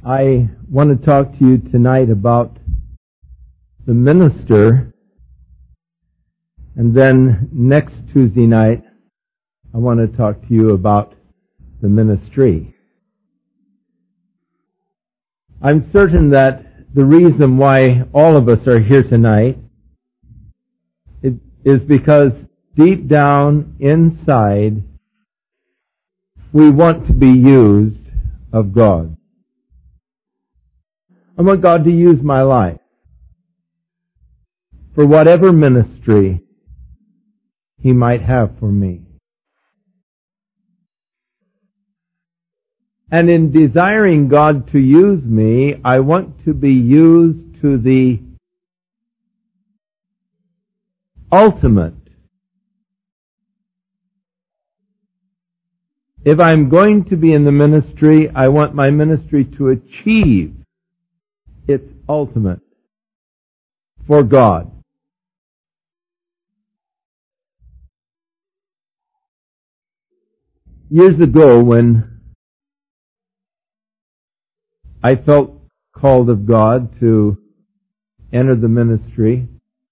I want to talk to you tonight about the minister, and then next Tuesday night I want to talk to you about the ministry. I'm certain that the reason why all of us are here tonight is because deep down inside we want to be used of God. I want God to use my life for whatever ministry He might have for me. And in desiring God to use me, I want to be used to the ultimate. If I'm going to be in the ministry, I want my ministry to achieve its ultimate for God. Years ago, when I felt called of God to enter the ministry,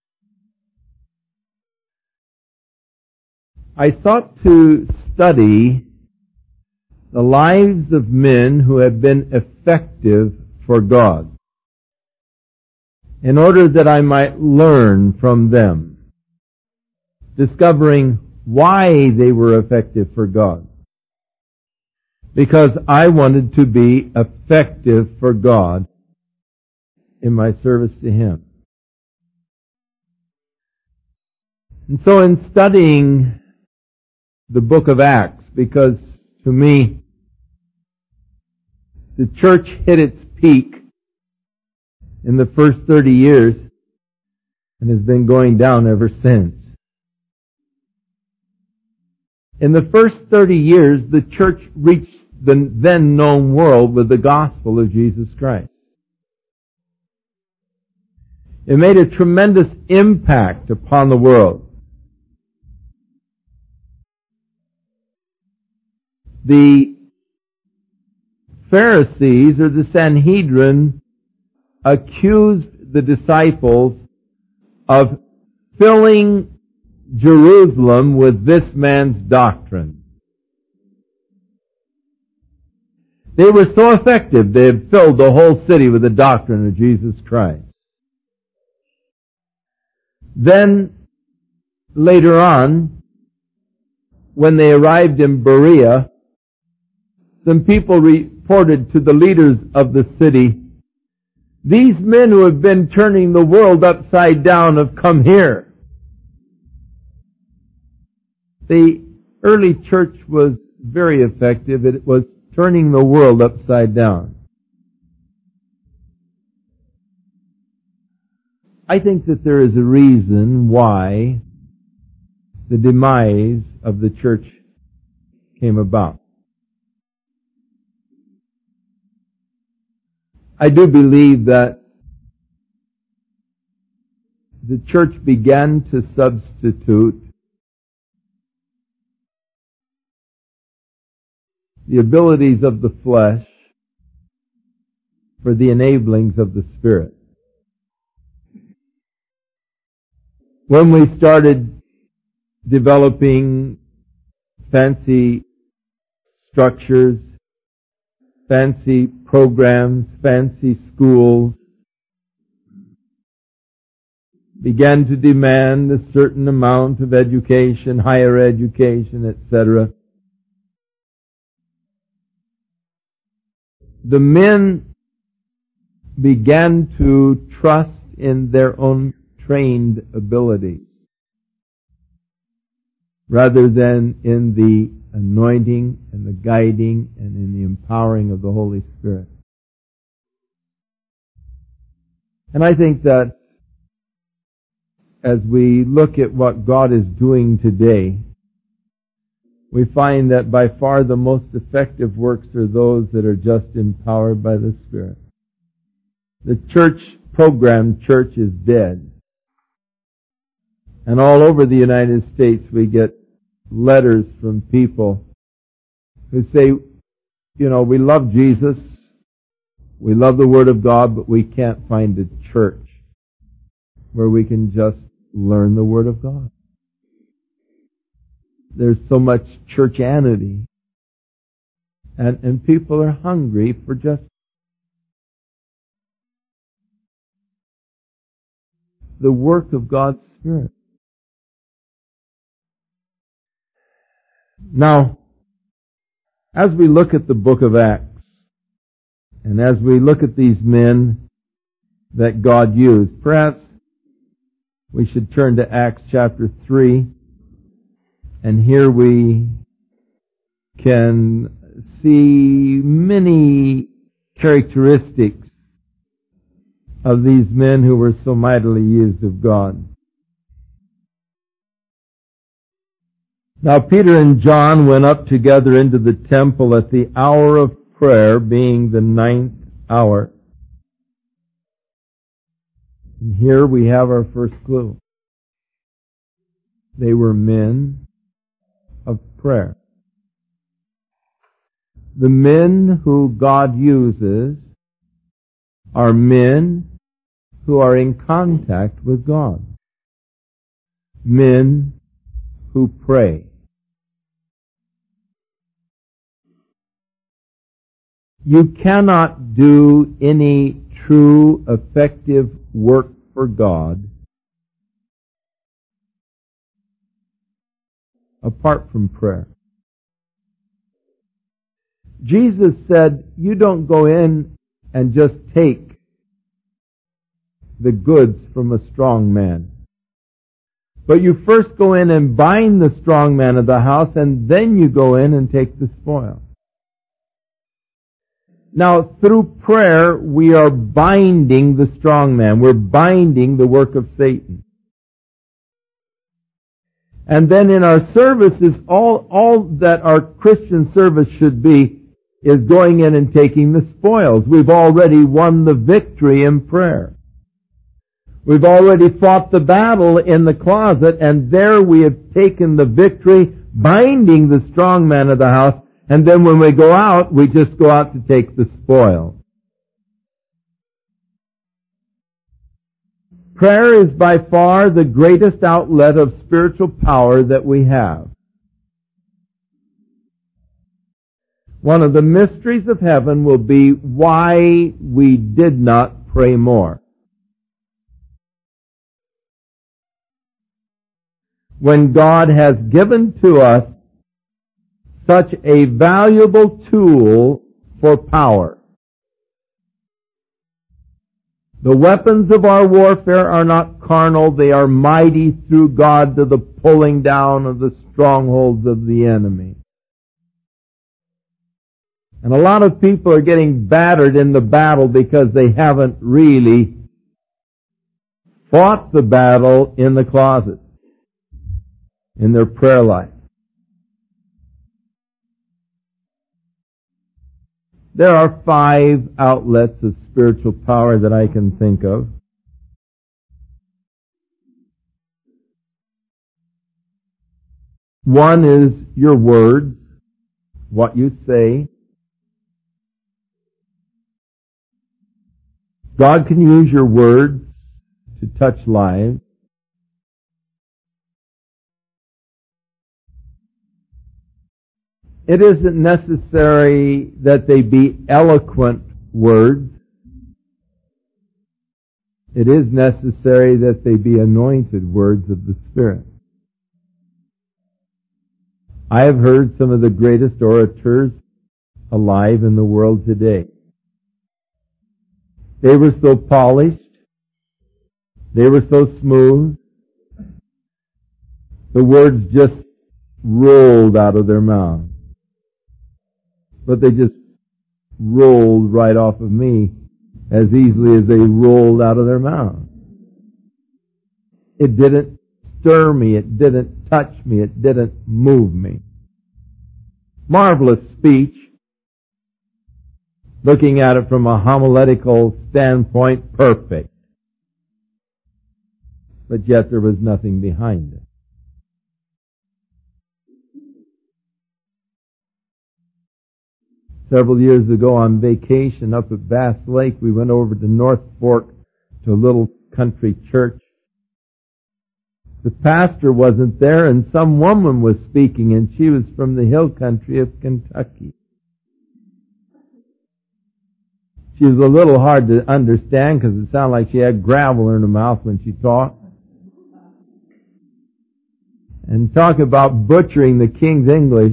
I sought to study the lives of men who have been effective for God, in order that I might learn from them, discovering why they were effective for God. Because I wanted to be effective for God in my service to Him. And so in studying the book of Acts, because to me, the church hit its peak in the first 30 years and has been going down ever since. In the first 30 years, the church reached the then known world with the gospel of Jesus Christ. It made a tremendous impact upon the world. The Pharisees, or the Sanhedrin, accused the disciples of filling Jerusalem with this man's doctrine. They were so effective, they had filled the whole city with the doctrine of Jesus Christ. Then, later on, when they arrived in Berea, some people reported to the leaders of the city, "These men who have been turning the world upside down have come here." The early church was very effective. It was turning the world upside down. I think that there is a reason why the demise of the church came about. I do believe that the church began to substitute the abilities of the flesh for the enablings of the Spirit. When we started developing fancy structures, fancy programs, fancy schools, began to demand a certain amount of education, higher education, etc., the men began to trust in their own trained abilities rather than in the anointing and the guiding and in the empowering of the Holy Spirit. And I think that as we look at what God is doing today, we find that by far the most effective works are those that are just empowered by the Spirit. The programmed church is dead. And all over the United States we get letters from people who say, we love Jesus, We love the Word of God, but we can't find a church where we can just learn the Word of God. There's so much churchianity. And people are hungry for just the work of God's Spirit. Now, as we look at the book of Acts, and as we look at these men that God used, perhaps we should turn to Acts chapter 3, and here we can see many characteristics of these men who were so mightily used of God. Now Peter and John went up together into the temple at the hour of prayer, being the 9th hour. And here we have our first clue. They were men of prayer. The men who God uses are men who are in contact with God. Men who pray. You cannot do any true, effective work for God apart from prayer. Jesus said, you don't go in and just take the goods from a strong man. But you first go in and bind the strong man of the house, and then you go in and take the spoil. Now, through prayer, we are binding the strong man. We're binding the work of Satan. And then in our services, all that our Christian service should be is going in and taking the spoils. We've already won the victory in prayer. We've already fought the battle in the closet, and there we have taken the victory, binding the strong man of the house, and then when we go out, we just go out to take the spoil. Prayer is by far the greatest outlet of spiritual power that we have. One of the mysteries of heaven will be why we did not pray more. When God has given to us such a valuable tool for power. The weapons of our warfare are not carnal, they are mighty through God to the pulling down of the strongholds of the enemy. And a lot of people are getting battered in the battle because they haven't really fought the battle in the closet, in their prayer life. There are 5 outlets of spiritual power that I can think of. One is your words, what you say. God can use your words to touch lives. It isn't necessary that they be eloquent words. It is necessary that they be anointed words of the Spirit. I have heard some of the greatest orators alive in the world today. They were so polished. They were so smooth. The words just rolled out of their mouths. But they just rolled right off of me as easily as they rolled out of their mouths. It didn't stir me. It didn't touch me. It didn't move me. Marvelous speech. Looking at it from a homiletical standpoint, perfect. But yet there was nothing behind it. Several years ago on vacation up at Bass Lake, we went over to North Fork to a little country church. The pastor wasn't there and some woman was speaking, and she was from the hill country of Kentucky. She was a little hard to understand because it sounded like she had gravel in her mouth when she talked. And talk about butchering the King's English.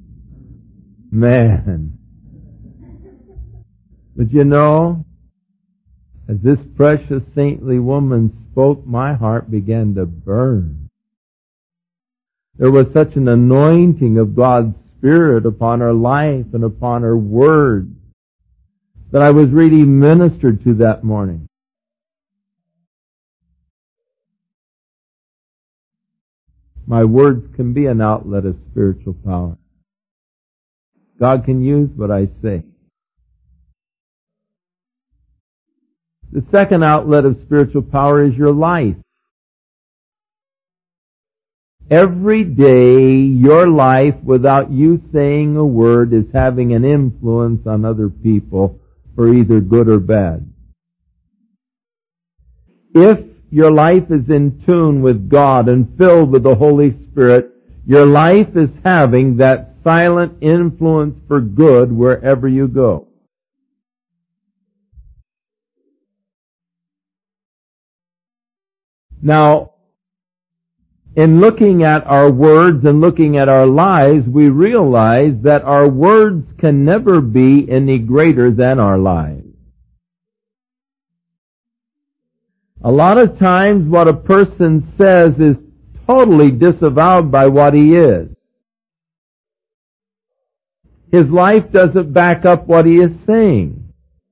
Man. But you know, as this precious saintly woman spoke, my heart began to burn. There was such an anointing of God's Spirit upon her life and upon her words that I was really ministered to that morning. My words can be an outlet of spiritual power. God can use what I say. The second outlet of spiritual power is your life. Every day, your life, without you saying a word, is having an influence on other people for either good or bad. If your life is in tune with God and filled with the Holy Spirit, your life is having that silent influence for good wherever you go. Now, in looking at our words and looking at our lives, we realize that our words can never be any greater than our lives. A lot of times what a person says is totally disavowed by what he is. His life doesn't back up what he is saying.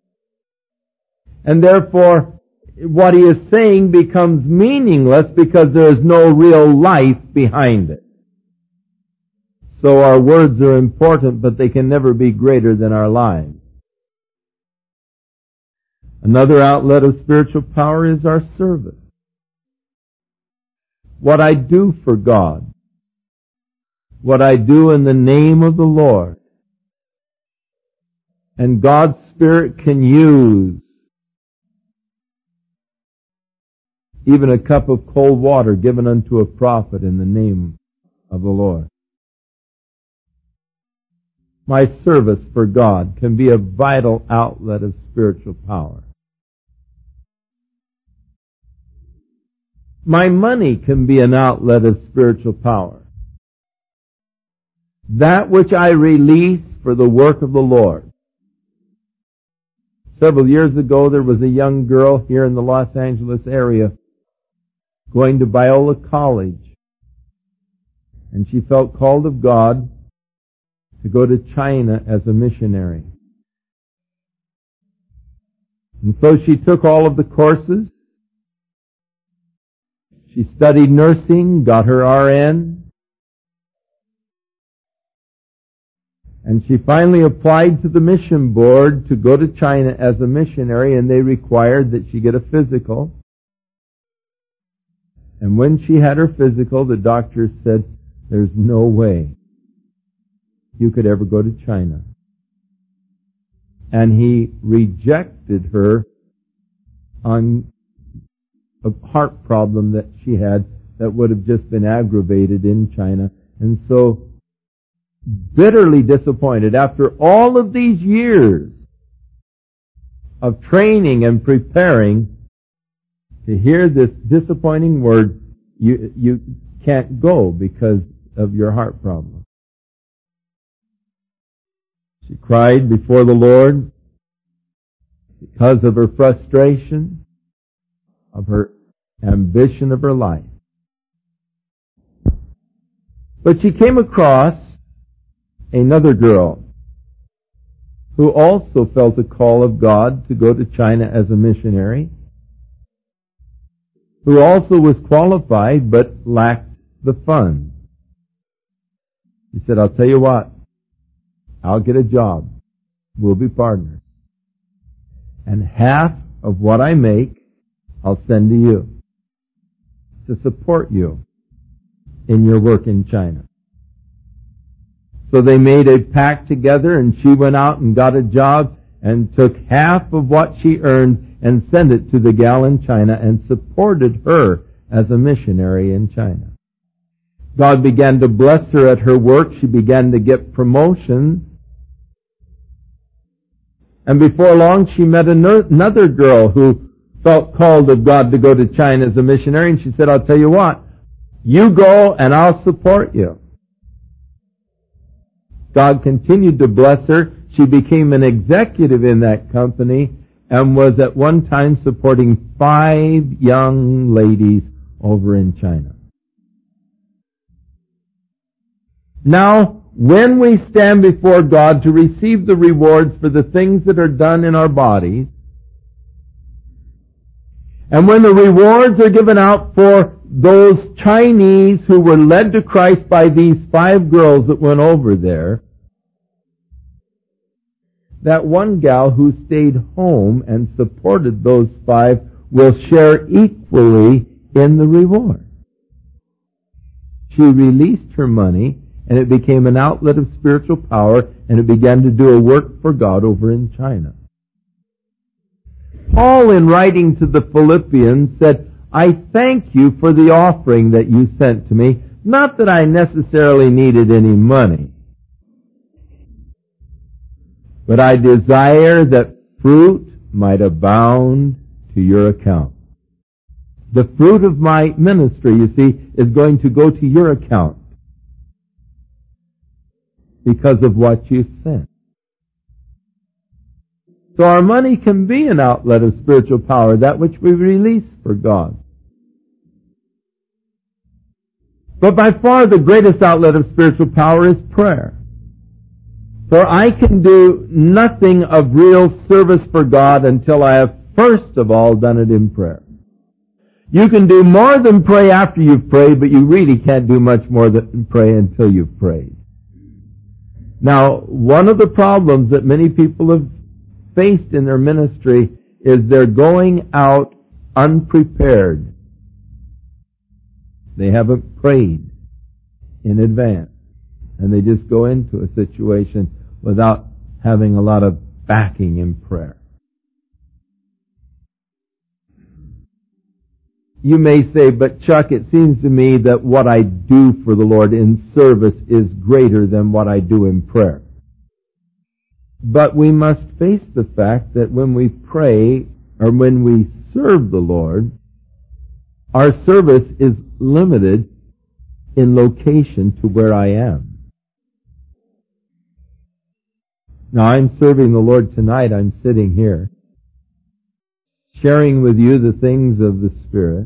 And therefore, what he is saying becomes meaningless because there is no real life behind it. So our words are important, but they can never be greater than our lives. Another outlet of spiritual power is our service. What I do for God. What I do in the name of the Lord. And God's Spirit can use even a cup of cold water given unto a prophet in the name of the Lord. My service for God can be a vital outlet of spiritual power. My money can be an outlet of spiritual power. That which I release for the work of the Lord. Several years ago, there was a young girl here in the Los Angeles area going to Biola College. And she felt called of God to go to China as a missionary. And so she took all of the courses. She studied nursing, got her RN, and she finally applied to the mission board to go to China as a missionary, and they required that she get a physical. And when she had her physical, the doctor said, "There's no way you could ever go to China." And he rejected her on a heart problem that she had that would have just been aggravated in China. And so, bitterly disappointed, after all of these years of training and preparing, to hear this disappointing word, you can't go because of your heart problem. She cried before the Lord because of her frustration, of her ambition of her life. But she came across another girl who also felt a call of God to go to China as a missionary, who also was qualified but lacked the funds. He said, "I'll tell you what, I'll get a job. We'll be partners. And half of what I make, I'll send to you to support you in your work in China." So they made a pact together, and she went out and got a job and took half of what she earned and sent it to the gal in China and supported her as a missionary in China. God began to bless her at her work. She began to get promotions. And before long, she met another girl who felt called of God to go to China as a missionary, and she said, I'll tell you what, you go and I'll support you. God continued to bless her. She became an executive in that company and was at one time supporting 5 young ladies over in China. Now, when we stand before God to receive the rewards for the things that are done in our bodies, and when the rewards are given out for those Chinese who were led to Christ by these 5 girls that went over there, that one gal who stayed home and supported those 5 will share equally in the reward. She released her money, and it became an outlet of spiritual power, and it began to do a work for God over in China. Paul, in writing to the Philippians, said, I thank you for the offering that you sent to me, not that I necessarily needed any money, but I desire that fruit might abound to your account. The fruit of my ministry, you see, is going to go to your account because of what you sent. So our money can be an outlet of spiritual power, that which we release for God. But by far the greatest outlet of spiritual power is prayer. For I can do nothing of real service for God until I have first of all done it in prayer. You can do more than pray after you've prayed, but you really can't do much more than pray until you've prayed. Now, one of the problems that many people have faced in their ministry is they're going out unprepared. They haven't prayed in advance, and they just go into a situation without having a lot of backing in prayer. You may say, but Chuck, it seems to me that what I do for the Lord in service is greater than what I do in prayer. But we must face the fact that when we pray or when we serve the Lord, our service is limited in location to where I am. Now, I'm serving the Lord tonight. I'm sitting here, sharing with you the things of the Spirit,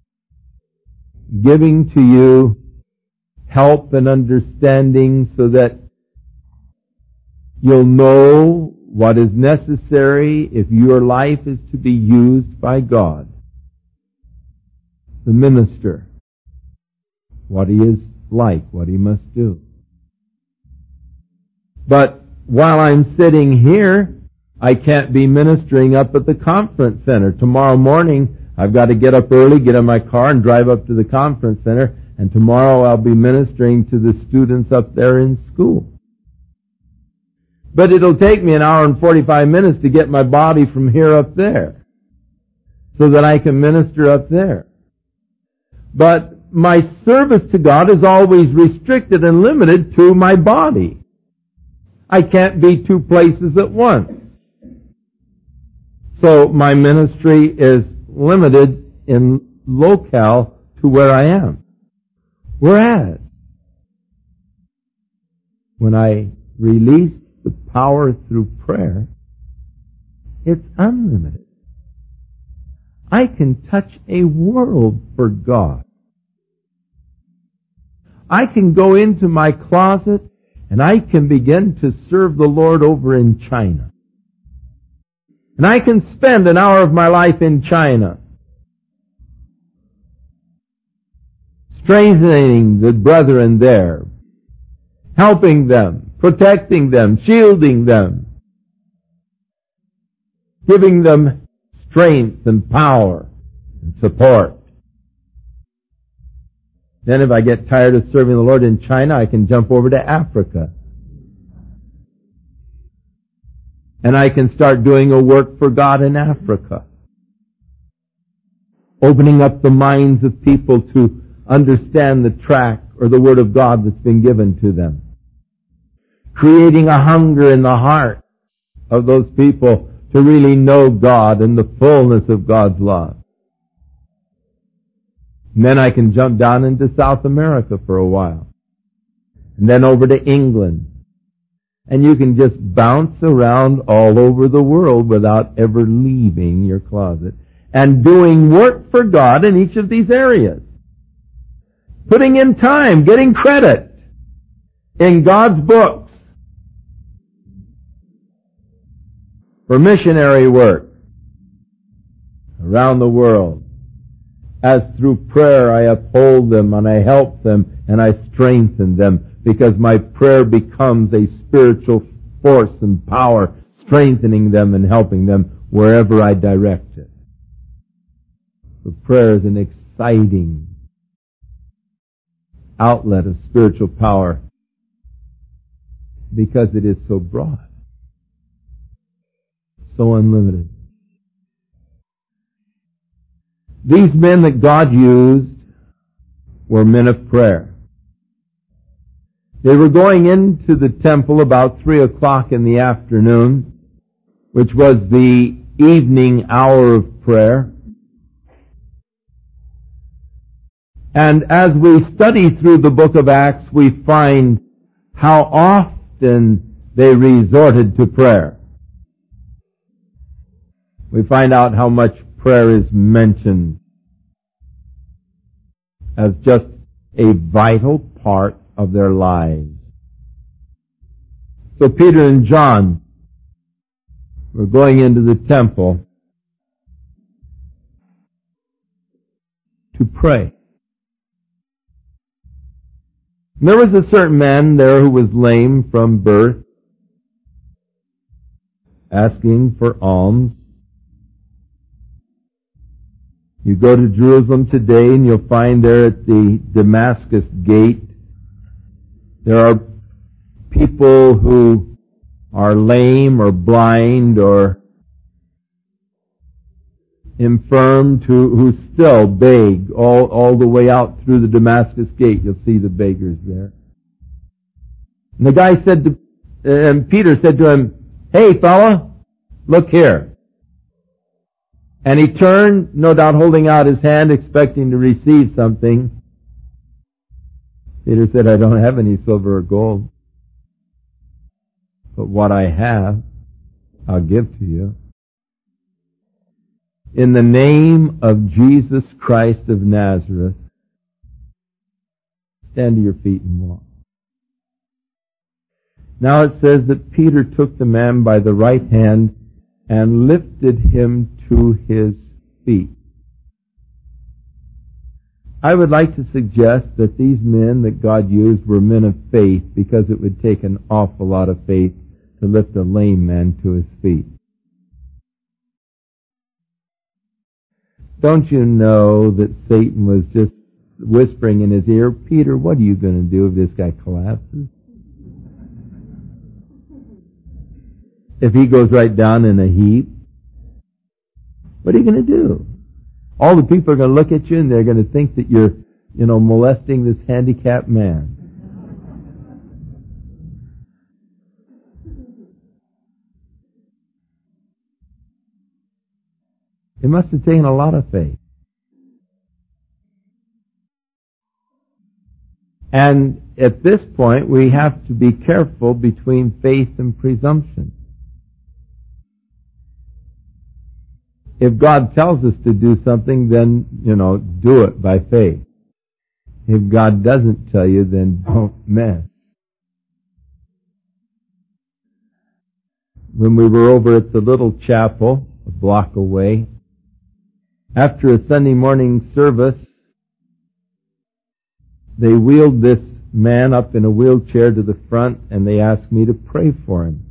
giving to you help and understanding so that you'll know what is necessary if your life is to be used by God. The minister, what he is like, what he must do. But while I'm sitting here, I can't be ministering up at the conference center. Tomorrow morning, I've got to get up early, get in my car, and drive up to the conference center, and tomorrow I'll be ministering to the students up there in school. But it'll take me an hour and 45 minutes to get my body from here up there, so that I can minister up there. But my service to God is always restricted and limited to my body. I can't be 2 places at once. So my ministry is limited in locale to where I am. Whereas, when I release the power through prayer, it's unlimited. I can touch a world for God. I can go into my closet and I can begin to serve the Lord over in China. And I can spend an hour of my life in China, strengthening the brethren there, helping them, protecting them, shielding them, giving them strength and power and support. Then if I get tired of serving the Lord in China, I can jump over to Africa And I can start doing a work for God in Africa. Opening up the minds of people to understand the tract or the Word of God that's been given to them. Creating a hunger in the heart of those people to really know God and the fullness of God's love. And then I can jump down into South America for a while. And then over to England. And you can just bounce around all over the world without ever leaving your closet. And doing work for God in each of these areas. Putting in time, getting credit in God's books for missionary work around the world. As through prayer I uphold them and I help them and I strengthen them, because my prayer becomes a spiritual force and power, strengthening them and helping them wherever I direct it. So prayer is an exciting outlet of spiritual power because it is so broad, so unlimited. These men that God used were men of prayer. They were going into the temple about 3 o'clock in the afternoon, which was the evening hour of prayer. And as we study through the book of Acts, we find how often they resorted to prayer. We find out how much prayer is mentioned as just a vital part of their lives. So Peter and John were going into the temple to pray. There was a certain man there who was lame from birth, asking for alms. You go to Jerusalem today and you'll find there at the Damascus gate, there are people who are lame or blind or infirm who still beg all the way out through the Damascus gate. You'll see the beggars there. And the guy said and Peter said to him, "Hey fella, look here." And he turned, no doubt holding out his hand, expecting to receive something. Peter said, "I don't have any silver or gold, but what I have, I'll give to you. In the name of Jesus Christ of Nazareth, stand to your feet and walk." Now it says that Peter took the man by the right hand and lifted him to his feet. I would like to suggest that these men that God used were men of faith, because it would take an awful lot of faith to lift a lame man to his feet. Don't you know that Satan was just whispering in his ear, "Peter, what are you going to do if this guy collapses? If he goes right down in a heap, what are you going to do? All the people are going to look at you and they're going to think that you're, molesting this handicapped man." It must have taken a lot of faith. And at this point, we have to be careful between faith and presumption. If God tells us to do something, then, do it by faith. If God doesn't tell you, then don't mess. When we were over at the little chapel, a block away, after a Sunday morning service, they wheeled this man up in a wheelchair to the front and they asked me to pray for him.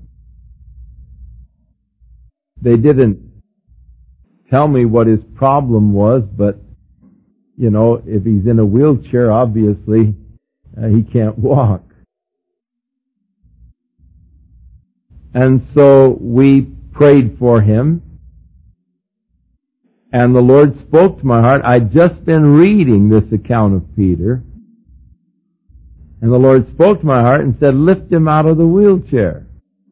They didn't tell me what his problem was, but, if he's in a wheelchair, obviously, he can't walk. And so we prayed for him. And the Lord spoke to my heart. I'd just been reading this account of Peter. And the Lord spoke to my heart and said, lift him out of the wheelchair.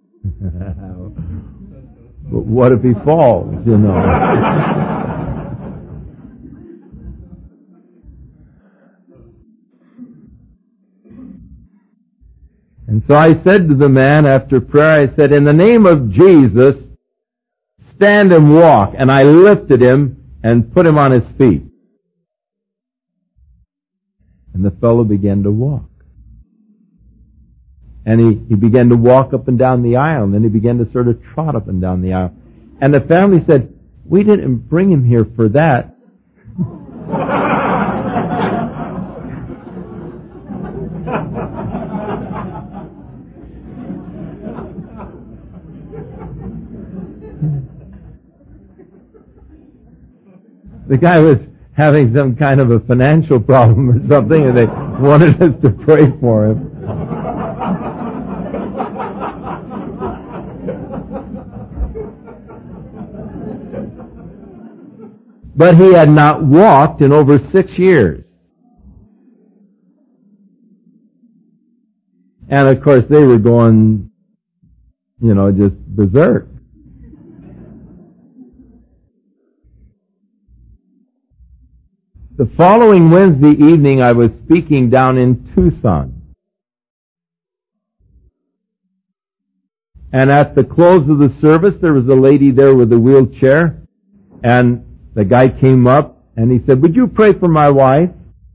But what if he falls, you know? And so I said to the man after prayer, I said, in the name of Jesus, stand and walk. And I lifted him and put him on his feet. And the fellow began to walk. And he began to walk up and down the aisle, and then he began to sort of trot up and down the aisle. And the family said, we didn't bring him here for that. The guy was having some kind of a financial problem or something, and they wanted us to pray for him. But he had not walked in over 6 years. And of course they were going, just berserk. The following Wednesday evening I was speaking down in Tucson. And at the close of the service there was a lady there with a wheelchair, and the guy came up and he said, would you pray for my wife?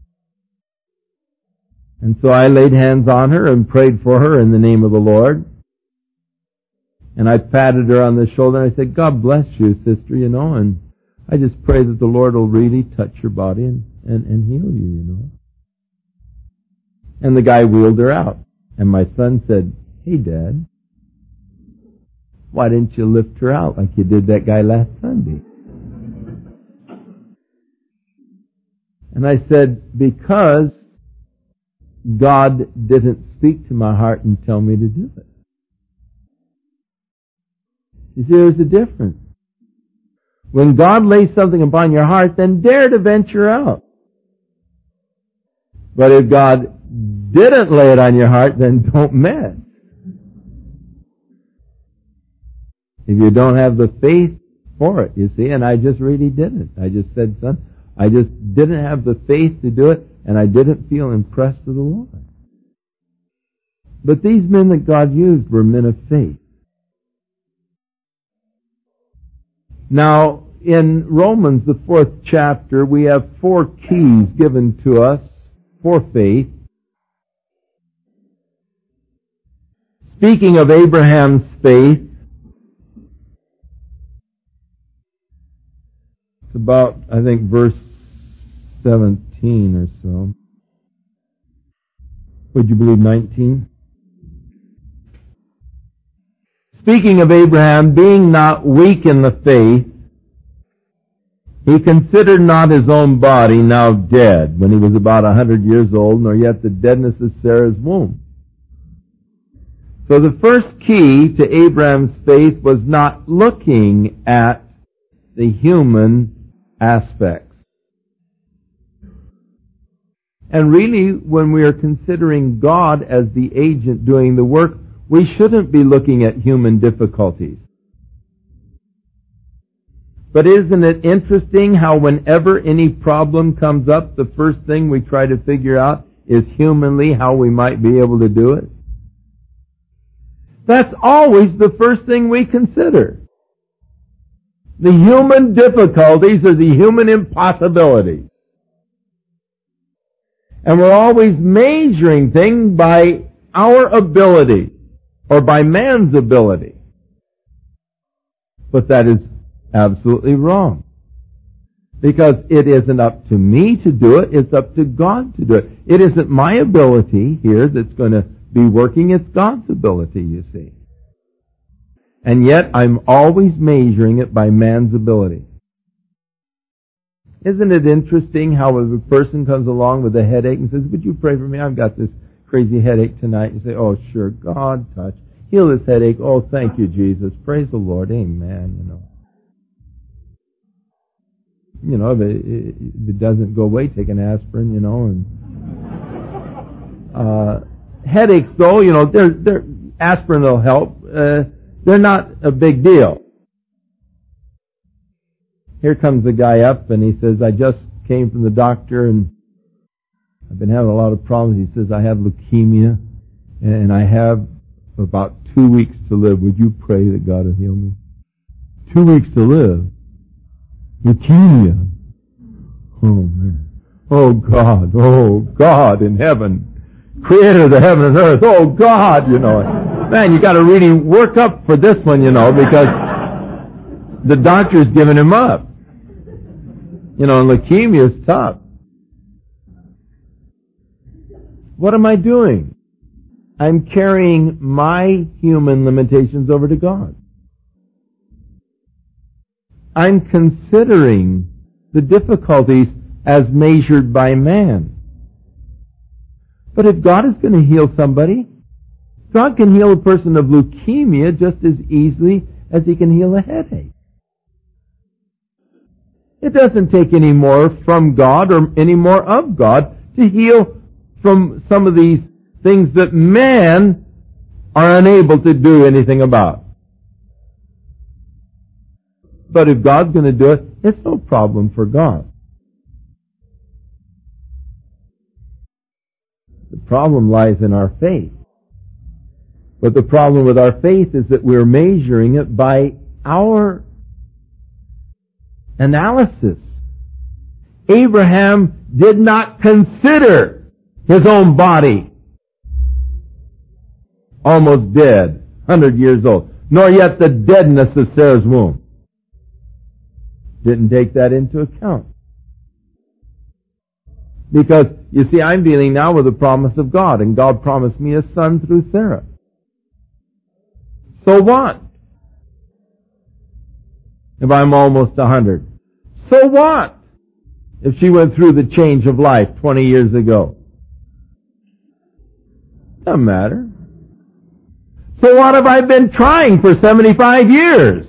And so I laid hands on her and prayed for her in the name of the Lord. And I patted her on the shoulder and I said, God bless you, sister, and I just pray that the Lord will really touch your body and heal you, And the guy wheeled her out. And my son said, hey, Dad, why didn't you lift her out like you did that guy last Sunday? And I said, because God didn't speak to my heart and tell me to do it. You see, there's a difference. When God lays something upon your heart, then dare to venture out. But if God didn't lay it on your heart, then don't mess. If you don't have the faith for it, you see, and I just really didn't. I just said, son, I just didn't have the faith to do it, and I didn't feel impressed with the Lord. But these men that God used were men of faith. Now, in Romans, the 4th chapter, we have 4 keys given to us for faith. Speaking of Abraham's faith, it's about, I think, verse 17 or so. Would you believe 19? Speaking of Abraham, being not weak in the faith, he considered not his own body now dead, when he was about 100 years old, nor yet the deadness of Sarah's womb. So the first key to Abraham's faith was not looking at the human aspects. And really, when we are considering God as the agent doing the work, we shouldn't be looking at human difficulties. But isn't it interesting how whenever any problem comes up, the first thing we try to figure out is humanly how we might be able to do it? That's always the first thing we consider. The human difficulties are the human impossibilities. And we're always measuring things by our ability or by man's ability. But that is absolutely wrong. Because it isn't up to me to do it, it's up to God to do it. It isn't my ability here that's going to be working, it's God's ability, you see. And yet I'm always measuring it by man's ability. Isn't it interesting how if a person comes along with a headache and says, would you pray for me? I've got this crazy headache tonight. You say, oh sure, God touch. Heal this headache. Oh, thank you, Jesus. Praise the Lord. Amen. If it doesn't go away, take an aspirin, and headaches, though, aspirin will help. They're not a big deal. Here comes the guy up, and he says, I just came from the doctor, and I've been having a lot of problems. He says, I have leukemia, and I have about 2 weeks to live. Would you pray that God will heal me? 2 weeks to live? Leukemia. Oh, man. Oh, God in heaven. Creator of the heaven and earth. Oh, God, Man, you gotta really work up for this one, because the doctor's giving him up. And leukemia is tough. What am I doing? I'm carrying my human limitations over to God. I'm considering the difficulties as measured by man. But if God is going to heal somebody, God can heal a person of leukemia just as easily as He can heal a headache. It doesn't take any more from God or any more of God to heal from some of these things that man are unable to do anything about. But if God's going to do it, it's no problem for God. The problem lies in our faith. But the problem with our faith is that we're measuring it by our analysis. Abraham did not consider his own body almost dead, 100 years old, nor yet the deadness of Sarah's womb. Didn't take that into account. Because, you see, I'm dealing now with the promise of God, and God promised me a son through Sarah. So what? If I'm almost 100. So what? If she went through the change of life 20 years ago. Doesn't matter. So what have I been trying for 75 years?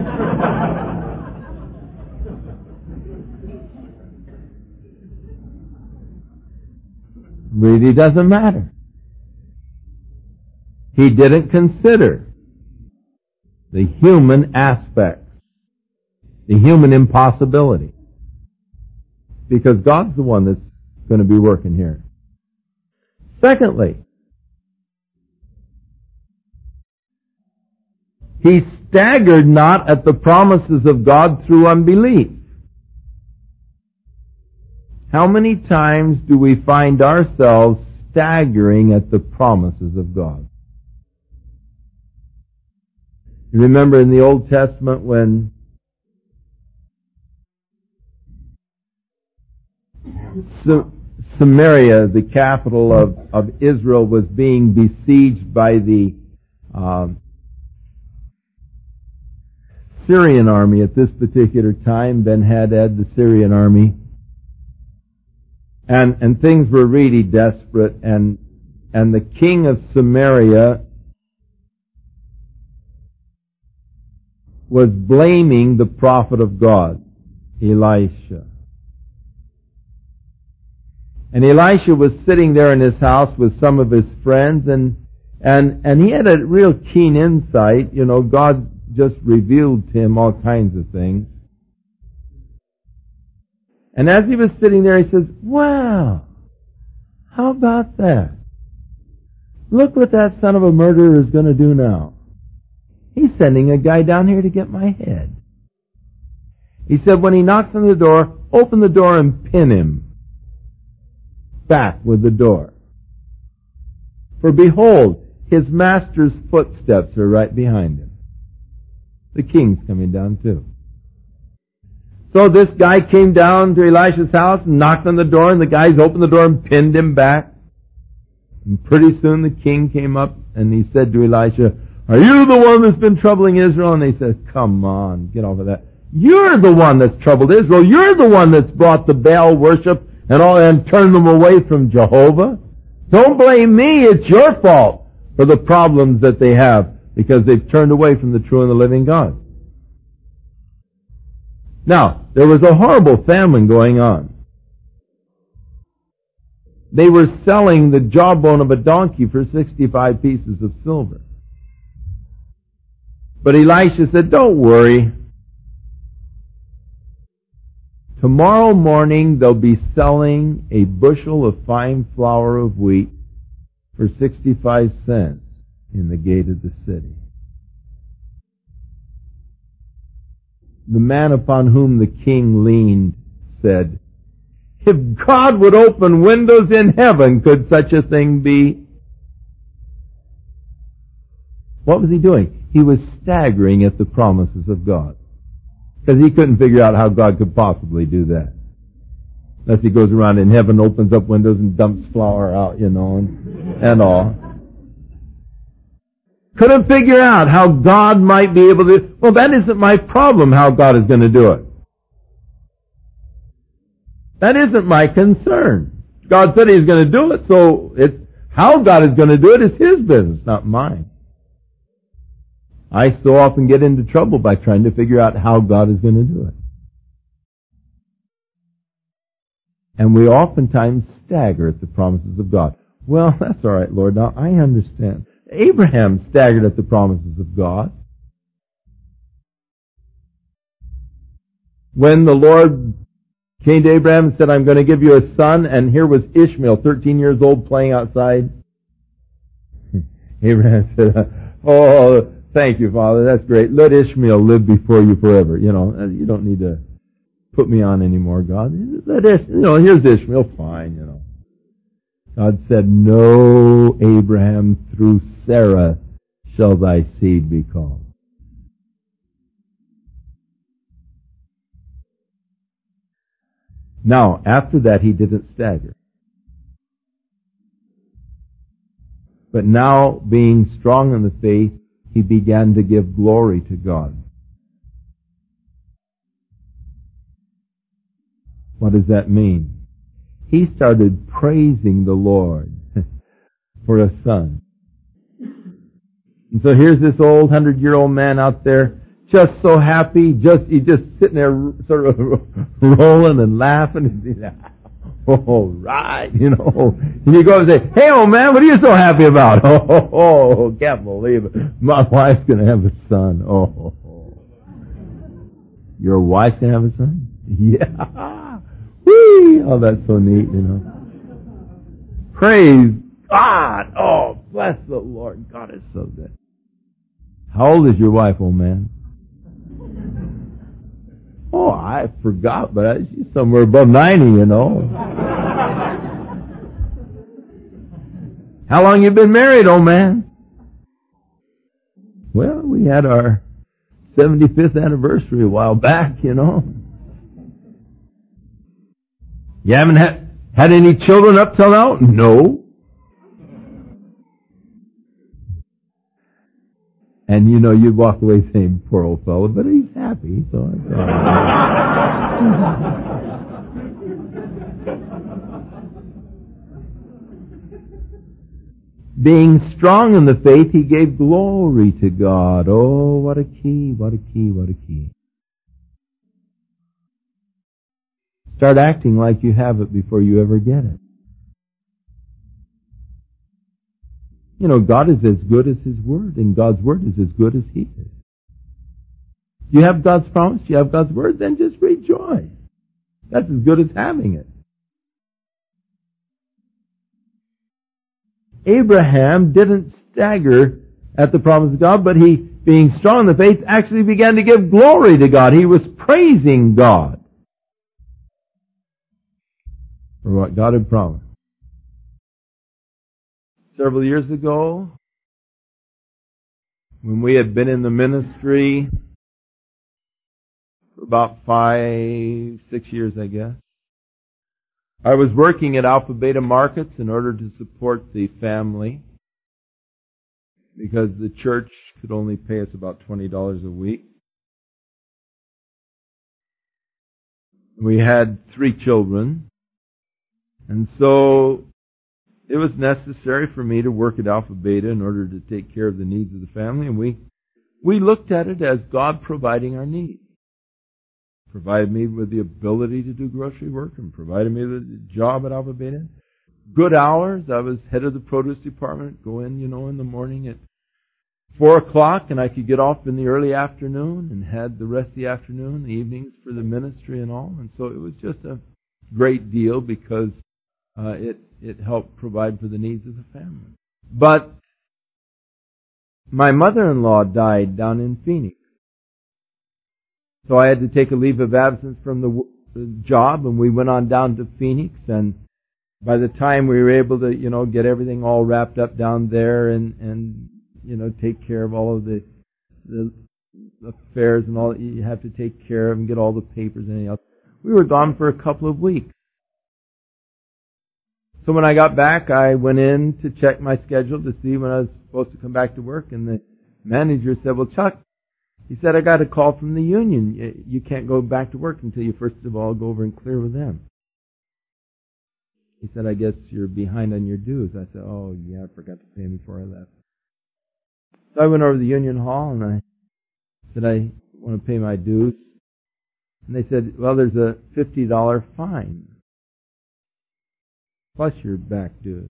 Really doesn't matter. He didn't consider the human aspects, the human impossibility. Because God's the one that's going to be working here. Secondly, he staggered not at the promises of God through unbelief. How many times do we find ourselves staggering at the promises of God? You remember in the Old Testament when Samaria, the capital of Israel, was being besieged by the Syrian army at this particular time, Ben-Hadad, the Syrian army. And things were really desperate, and the king of Samaria was blaming the prophet of God, Elisha. And Elisha was sitting there in his house with some of his friends, and he had a real keen insight. God just revealed to him all kinds of things. And as he was sitting there, he says, wow, how about that? Look what that son of a murderer is going to do now. He's sending a guy down here to get my head. He said, when he knocks on the door, open the door and pin him back with the door. For behold, his master's footsteps are right behind him. The king's coming down too. So this guy came down to Elisha's house and knocked on the door, and the guys opened the door and pinned him back. And pretty soon the king came up and he said to Elisha, are you the one that's been troubling Israel? And they said, come on, get over that. You're the one that's troubled Israel. You're the one that's brought the Baal worship and turned them away from Jehovah. Don't blame me, it's your fault. for the problems that they have because they've turned away from the true and the living God. Now, there was a horrible famine going on. They were selling the jawbone of a donkey for 65 pieces of silver. But Elisha said, don't worry. Tomorrow morning they'll be selling a bushel of fine flour of wheat for 65 cents in the gate of the city. The man upon whom the king leaned said, if God would open windows in heaven, could such a thing be? What was he doing? He was staggering at the promises of God. Because he couldn't figure out how God could possibly do that. Unless he goes around in heaven, opens up windows and dumps flour out, and all. Couldn't figure out how God might be able to... Well, that isn't my problem, how God is going to do it. That isn't my concern. God said He's going to do it, so it's how God is going to do it is His business, not mine. I so often get into trouble by trying to figure out how God is going to do it. And we oftentimes stagger at the promises of God. Well, that's all right, Lord. Now, I understand. Abraham staggered at the promises of God. When the Lord came to Abraham and said, I'm going to give you a son, and here was Ishmael, 13 years old, playing outside. Abraham said, oh, thank you, Father, that's great. Let Ishmael live before you forever. You don't need to put me on anymore, God. Here's Ishmael, fine, God said, no, Abraham, through Sarah shall thy seed be called. Now, after that, he didn't stagger. But now, being strong in the faith, he began to give glory to God. What does that mean? He started praising the Lord for a son. And so here's this old 100-year-old man out there, just so happy, he's just sitting there sort of rolling and laughing. Oh, right, And you go and say, hey, old man, what are you so happy about? Oh, can't believe it. My wife's going to have a son. Oh. Your wife's going to have a son? Yeah. Whee! Oh, that's so neat, Praise God. Oh, bless the Lord. God is so good. How old is your wife, old man? Oh, I forgot, but she's somewhere above 90, How long you been married, old man? Well, we had our 75th anniversary a while back, You haven't had any children up till now? No. And you'd walk away saying, poor old fellow, but he's happy, so it's all right. Being strong in the faith, he gave glory to God. Oh, what a key, what a key, what a key. Start acting like you have it before you ever get it. God is as good as His Word, and God's Word is as good as He is. You have God's promise, you have God's Word, then just rejoice. That's as good as having it. Abraham didn't stagger at the promise of God, but he, being strong in the faith, actually began to give glory to God. He was praising God for what God had promised. Several years ago, when we had been in the ministry for about 5, 6 years, I guess, I was working at Alpha Beta Markets in order to support the family because the church could only pay us about $20 a week. We had 3 children, and so it was necessary for me to work at Alpha Beta in order to take care of the needs of the family, and we looked at it as God providing our needs. Provided me with the ability to do grocery work and provided me with a job at Alpha Beta. Good hours. I was head of the produce department. Go in, in the morning at 4 o'clock, and I could get off in the early afternoon and had the rest of the afternoon, the evenings for the ministry and all. And so it was just a great deal because it helped provide for the needs of the family. But my mother-in-law died down in Phoenix. So I had to take a leave of absence from the job, and we went on down to Phoenix. And by the time we were able to, get everything all wrapped up down there and take care of all of the affairs and all that you have to take care of and get all the papers and anything else, we were gone for a couple of weeks. So when I got back, I went in to check my schedule to see when I was supposed to come back to work, and the manager said, "Well, Chuck," he said, "I got a call from the union. You can't go back to work until you first of all go over and clear with them." He said, "I guess you're behind on your dues." I said, "Oh, yeah, I forgot to pay them before I left." So I went over to the union hall and I said, "I want to pay my dues." And they said, "Well, there's a $50 fine plus your back dues."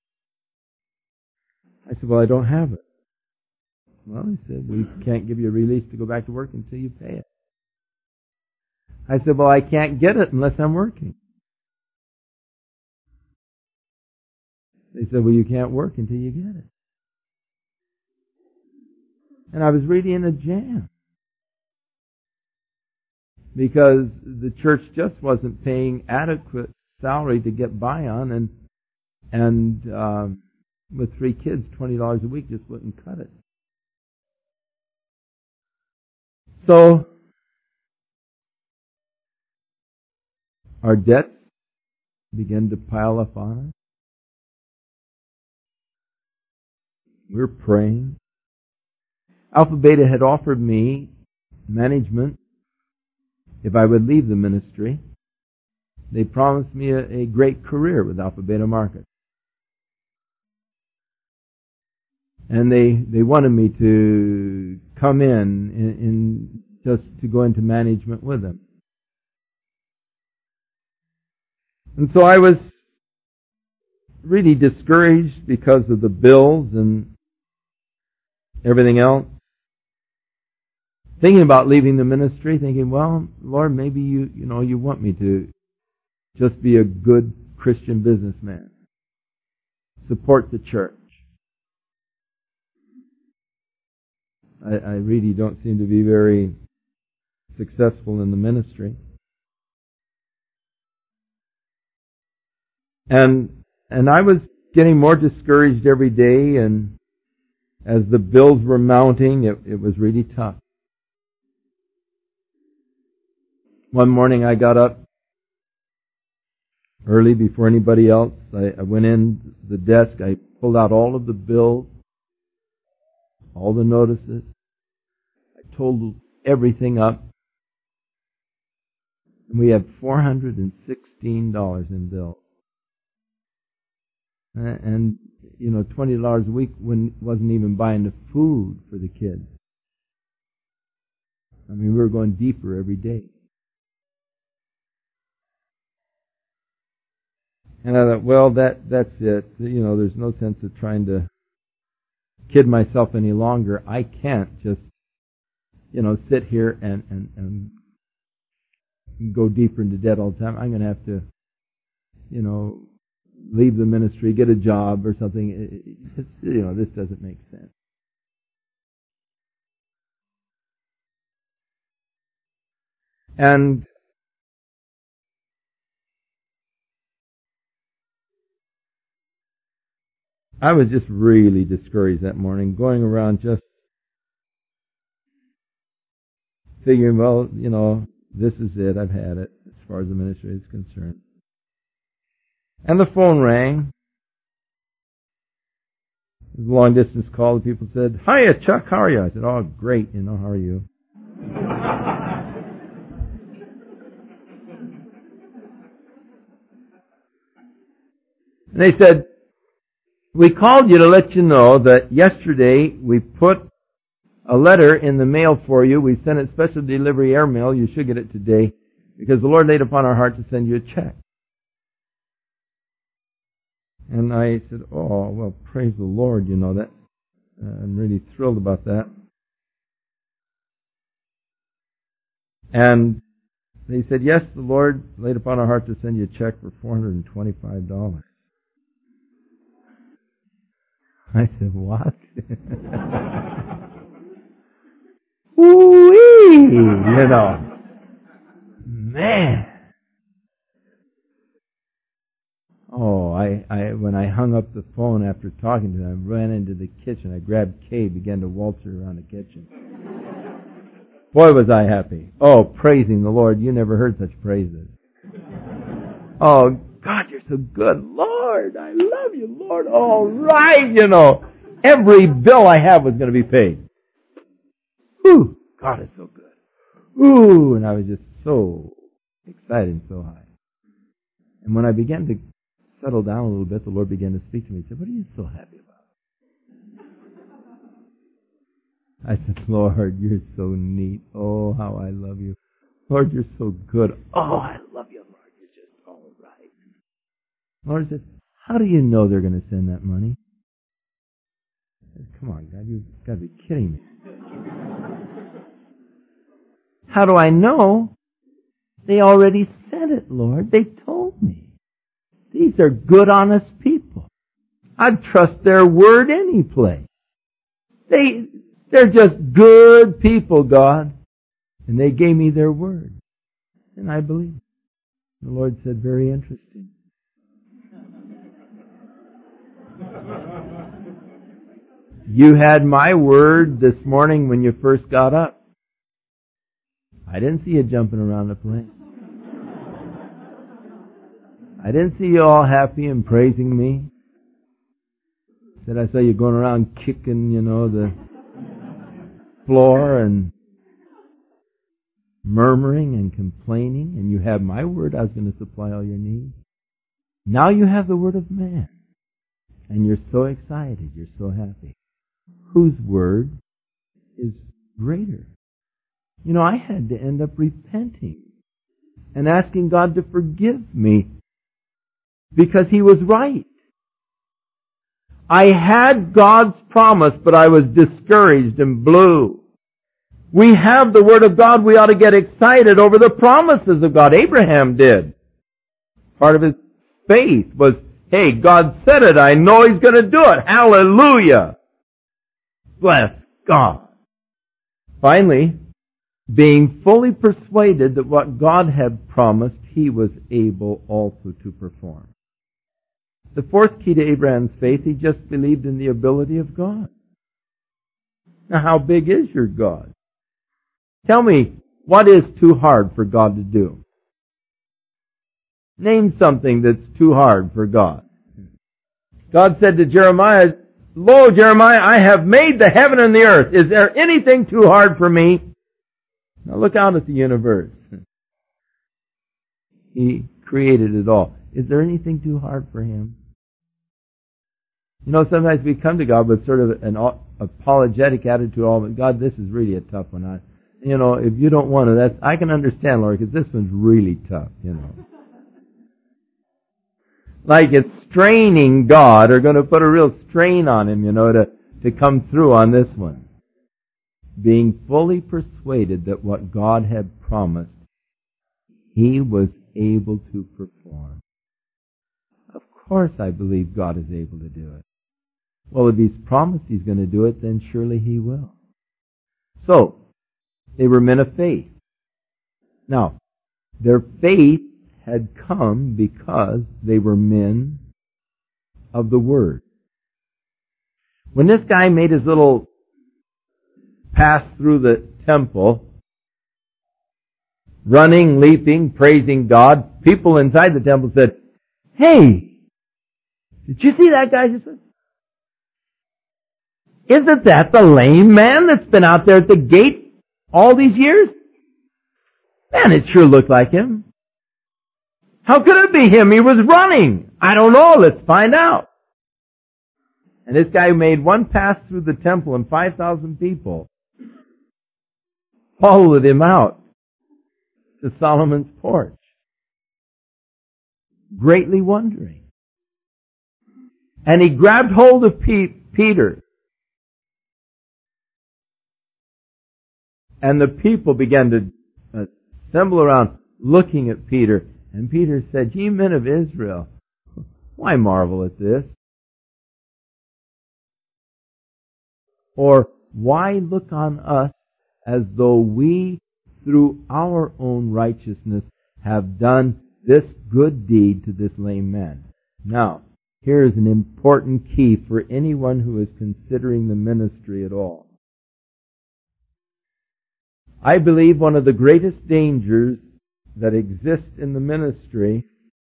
I said, "Well, I don't have it." Well, he said, "We can't give you a release to go back to work until you pay it." I said, "Well, I can't get it unless I'm working." They said, "Well, you can't work until you get it." And I was really in a jam. Because the church just wasn't paying adequate salary to get by on, and with 3 kids, $20 a week just wouldn't cut it. So our debts began to pile up on us. We're praying. Alpha Beta had offered me management if I would leave the ministry. They promised me a great career with Alpha Beta Markets. And they wanted me to come in just to go into management with them. And so I was really discouraged because of the bills and everything else. Thinking about leaving the ministry, thinking, well, Lord, maybe you want me to just be a good Christian businessman. Support the church. I really don't seem to be very successful in the ministry. And I was getting more discouraged every day, and as the bills were mounting, it was really tough. One morning I got up early before anybody else. I went in the desk, I pulled out all of the bills, all the notices. I totaled everything up. And we had $416 in bills. And, $20 a week wasn't even buying the food for the kids. I mean, we were going deeper every day. And I thought, well, that's it. There's no sense of trying to kid myself any longer. I can't just, sit here and go deeper into debt all the time. I'm going to have to, leave the ministry, get a job or something. This doesn't make sense. And I was just really discouraged that morning, going around just figuring, well, this is it. I've had it as far as the ministry is concerned. And the phone rang. It was a long distance call. The people said, "Hiya, Chuck, how are you?" I said, "Oh, great, how are you?" And they said, We called you to let you know that yesterday we put a letter in the mail for you. We sent it special delivery airmail. You should get it today because the Lord laid upon our heart to send you a check. And I said, oh, well, praise the Lord, you know that. I'm really thrilled about that. And they said, yes, the Lord laid upon our heart to send you a check for $425. I said, what? Woo-wee! You know. Man. Oh, when I hung up the phone after talking to them, I ran into the kitchen. I grabbed Kay, began to waltz her around the kitchen. Boy, was I happy. Oh, praising the Lord. You never heard such praises. Oh, God, you're so good. Lord, I love you, Lord. All right, you know. Every bill I have was going to be paid. Whew, God is so good. Ooh, and I was just so excited and so high. And when I began to settle down a little bit, the Lord began to speak to me. He said, what are you so happy about? I said, Lord, you're so neat. Oh, how I love you. Lord, you're so good. Oh, I love you, Lord. You're just all right. Lord said, how do you know they're going to send that money? I said, come on, God, you've got to be kidding me. How do I know? They already said it, Lord. They told me. These are good, honest people. I'd trust their word any place. They're just good people, God. And they gave me their word. And I believe. The Lord said, very interesting. You had my word this morning when you first got up. I didn't see you jumping around the place. I didn't see you all happy and praising me. Said I saw you going around kicking, the floor and murmuring and complaining, and you have my word, I was going to supply all your needs. Now you have the word of man, and you're so excited, you're so happy. Whose word is greater? I had to end up repenting and asking God to forgive me because He was right. I had God's promise, but I was discouraged and blue. We have the Word of God. We ought to get excited over the promises of God. Abraham did. Part of his faith was, hey, God said it. I know He's going to do it. Hallelujah. Bless God. Finally, being fully persuaded that what God had promised, He was able also to perform. The fourth key to Abraham's faith, he just believed in the ability of God. Now, how big is your God? Tell me, what is too hard for God to do? Name something that's too hard for God. God said to Jeremiah, lo, Jeremiah, I have made the heaven and the earth. Is there anything too hard for me? Now look out at the universe. He created it all. Is there anything too hard for Him? Sometimes we come to God with sort of an apologetic attitude. But God, this is really a tough one. If you don't want to, I can understand, Lord, because this one's really tough, Like it's straining God, or going to put a real strain on Him, to come through on this one. Being fully persuaded that what God had promised, He was able to perform. Of course I believe God is able to do it. Well, if He's promised He's going to do it, then surely He will. So, they were men of faith. Now, their faith had come because they were men of the Word. When this guy made his little pass through the temple, running, leaping, praising God, people inside the temple said, hey, did you see that guy just said? Isn't that the lame man that's been out there at the gate all these years? Man, it sure looked like him. How could it be him? He was running. I don't know. Let's find out. And this guy made one pass through the temple and 5,000 people followed him out to Solomon's porch, greatly wondering. And he grabbed hold of Peter. And the people began to assemble around looking at Peter. And Peter said, "Ye men of Israel, why marvel at this? Or why look on us as though we, through our own righteousness, have done this good deed to this lame man?" Now, here is an important key for anyone who is considering the ministry at all. I believe one of the greatest dangers that exists in the ministry,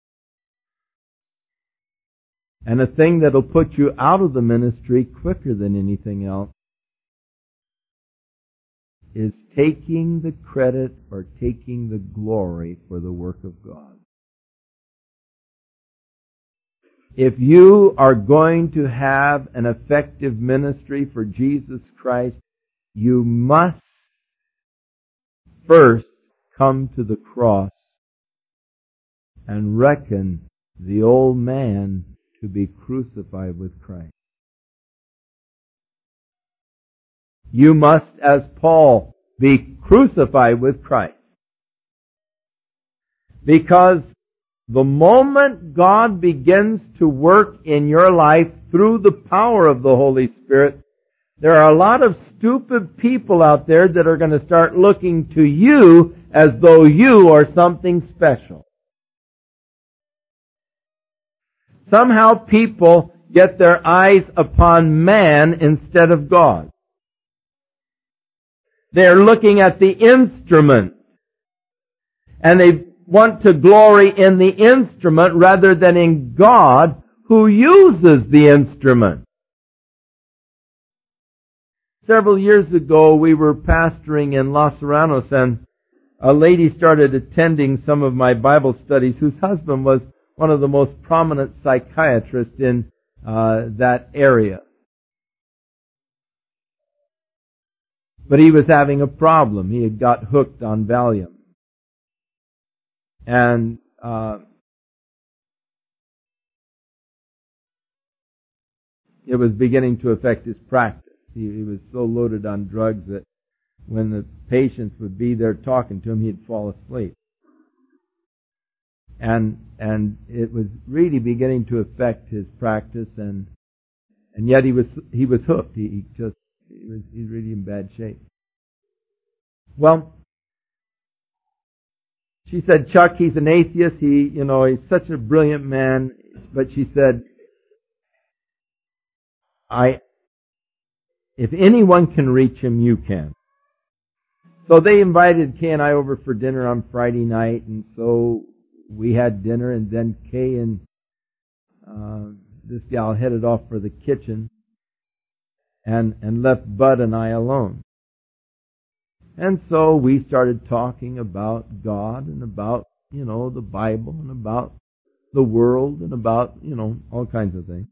and a thing that'll put you out of the ministry quicker than anything else, is taking the credit or taking the glory for the work of God. If you are going to have an effective ministry for Jesus Christ, you must first come to the cross and reckon the old man to be crucified with Christ. You must, as Paul, be crucified with Christ. Because the moment God begins to work in your life through the power of the Holy Spirit, there are a lot of stupid people out there that are going to start looking to you as though you are something special. Somehow people get their eyes upon man instead of God. They're looking at the instrument, and they want to glory in the instrument rather than in God who uses the instrument. Several years ago, we were pastoring in Los Serranos, and a lady started attending some of my Bible studies whose husband was one of the most prominent psychiatrists in that area. But he was having a problem. He had got hooked on Valium. And it was beginning to affect his practice. He was so loaded on drugs that when the patients would be there talking to him, he'd fall asleep. And it was really beginning to affect his practice, and yet he was hooked. He's really in bad shape. Well, she said, "Chuck, he's an atheist. He's such a brilliant man." But she said, if anyone can reach him, you can. So they invited Kay and I over for dinner on Friday night, and so we had dinner, and then Kay and this gal headed off for the kitchen and left Bud and I alone. And so we started talking about God and about, the Bible and about the world and about, all kinds of things.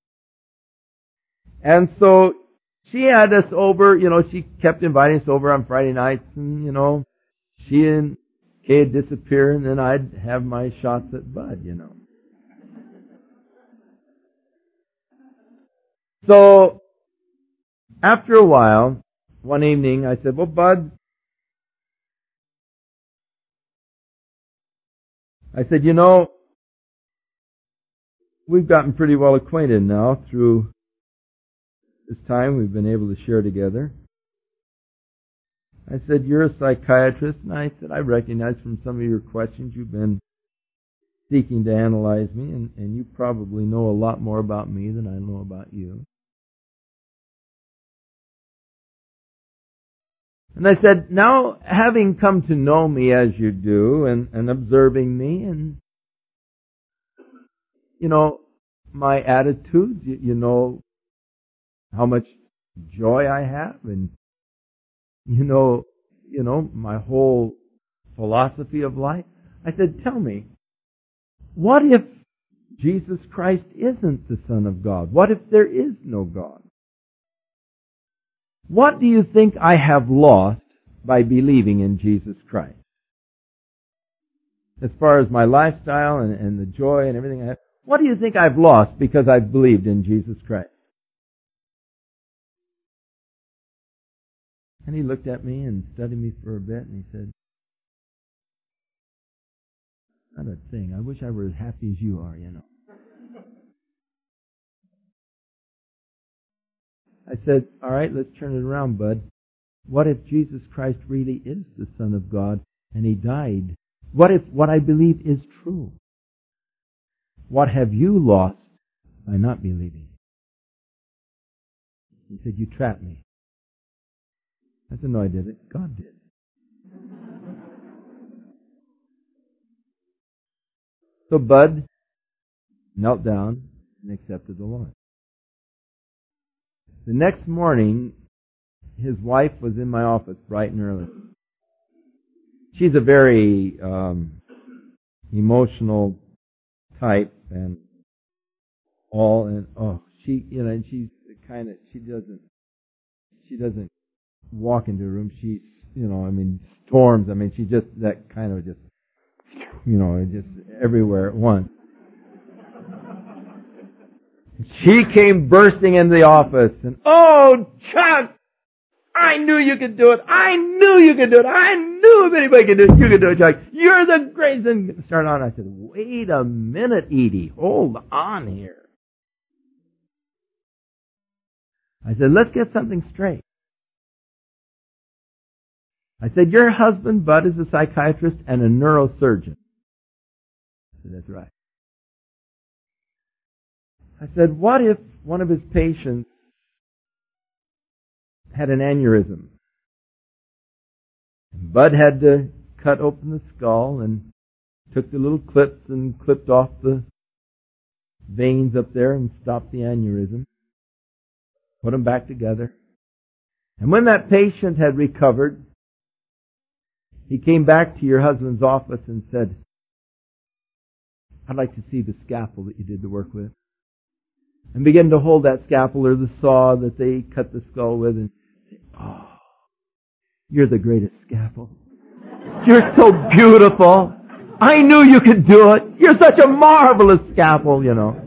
And so she had us over, she kept inviting us over on Friday nights, and, she and Kay would disappear, and then I'd have my shots at Bud, So, after a while, one evening, I said, "Well, Bud," I said, we've gotten pretty well acquainted now through this time we've been able to share together. I said, "You're a psychiatrist," and I said, "I recognize from some of your questions you've been seeking to analyze me, and you probably know a lot more about me than I know about you." And I said, "Now, having come to know me as you do, and observing me, and, my attitudes, you know how much joy I have, and my whole philosophy of life." I said, "Tell me, what if Jesus Christ isn't the Son of God? What if there is no God? What do you think I have lost by believing in Jesus Christ? As far as my lifestyle and the joy and everything I have, what do you think I've lost because I've believed in Jesus Christ? And he looked at me and studied me for a bit and he said, not a thing. I wish I were as happy as you are, you know. I said, all right, let's turn it around, bud. What if Jesus Christ really is the Son of God and He died? What if what I believe is true? What have you lost by not believing? He said, you trapped me. I said, no, I didn't. God did. So Bud knelt down and accepted the Lord. The next morning, his wife was in my office bright and early. She's a very emotional type and she doesn't walk into a room. She's, storms. She's just that kind of just everywhere at once. She came bursting into the office and, oh, Chuck, I knew you could do it. I knew you could do it. I knew if anybody could do it, you could do it, Chuck. You're the greatest. And started on. I said, wait a minute, Edie. Hold on here. I said, let's get something straight. I said, your husband, Bud, is a psychiatrist and a neurosurgeon. I said, that's right. I said, what if one of his patients had an aneurysm? And Bud had to cut open the skull and took the little clips and clipped off the veins up there and stopped the aneurysm. Put them back together. And when that patient had recovered, he came back to your husband's office and said, I'd like to see the scalpel that you did the work with. And began to hold that scalpel or the saw that they cut the skull with and say, oh, you're the greatest scalpel. You're so beautiful. I knew you could do it. You're such a marvelous scalpel,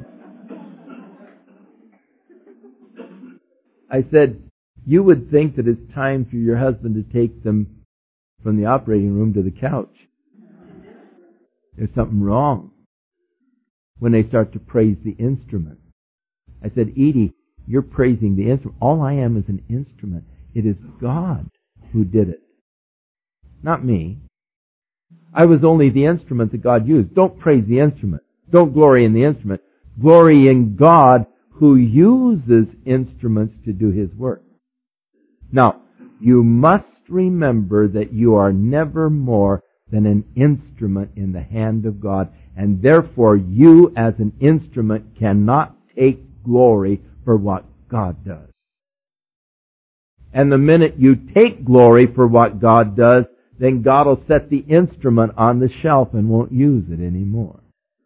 I said, you would think that it's time for your husband to take them from the operating room to the couch. There's something wrong when they start to praise the instrument. I said, Edie, you're praising the instrument. All I am is an instrument. It is God who did it, not me. I was only the instrument that God used. Don't praise the instrument. Don't glory in the instrument. Glory in God who uses instruments to do His work. Now, you must remember that you are never more than an instrument in the hand of God, and therefore you as an instrument cannot take glory for what God does. And the minute you take glory for what God does, then God will set the instrument on the shelf and won't use it anymore.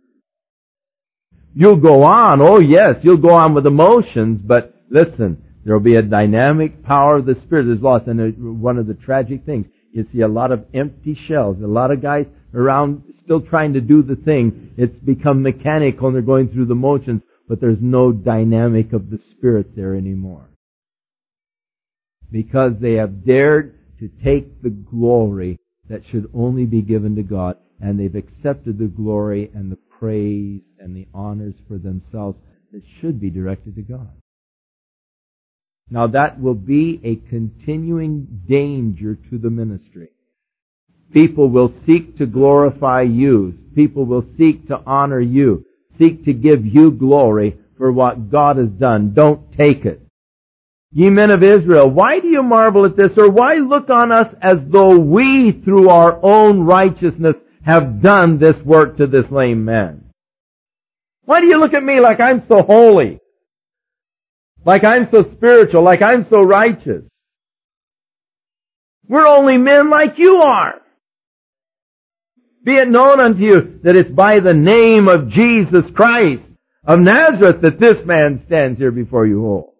You'll go on, oh yes, you'll go on with emotions, but listen, there will be a dynamic power of the Spirit that's lost. And one of the tragic things, you see a lot of empty shells, a lot of guys around still trying to do the thing. It's become mechanical and they're going through the motions, but there's no dynamic of the Spirit there anymore. Because they have dared to take the glory that should only be given to God, and they've accepted the glory and the praise and the honors for themselves that should be directed to God. Now that will be a continuing danger to the ministry. People will seek to glorify you. People will seek to honor you. Seek to give you glory for what God has done. Don't take it. Ye men of Israel, why do you marvel at this? Or why look on us as though we, through our own righteousness, have done this work to this lame man? Why do you look at me like I'm so holy? Like I'm so spiritual? Like I'm so righteous? We're only men like you are. Be it known unto you that it's by the name of Jesus Christ of Nazareth that this man stands here before you whole.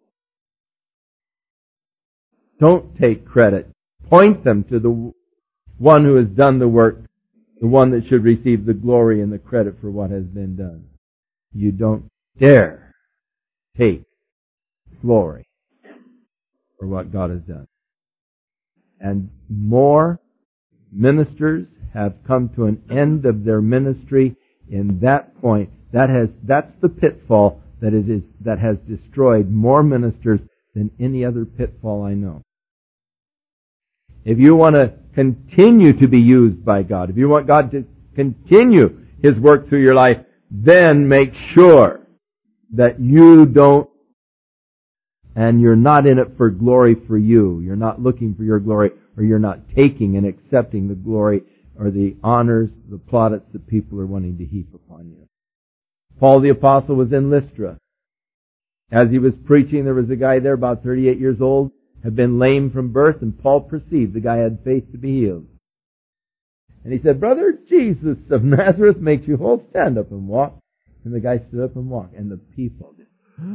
Don't take credit. Point them to the one who has done the work, the one that should receive the glory and the credit for what has been done. You don't dare take glory for what God has done. And more ministers have come to an end of their ministry in that point. That's the pitfall that has destroyed more ministers than any other pitfall I know. If you want to continue to be used by God, if you want God to continue His work through your life, then make sure that you don't, and you're not in it for glory for you. You're not looking for your glory, or you're not taking and accepting the glory or the honors, the plaudits that people are wanting to heap upon you. Paul the Apostle was in Lystra. As he was preaching, there was a guy there about 38 years old, had been lame from birth, and Paul perceived the guy had faith to be healed. And he said, "Brother, Jesus of Nazareth makes you whole. Stand up and walk." And the guy stood up and walked. And the people did.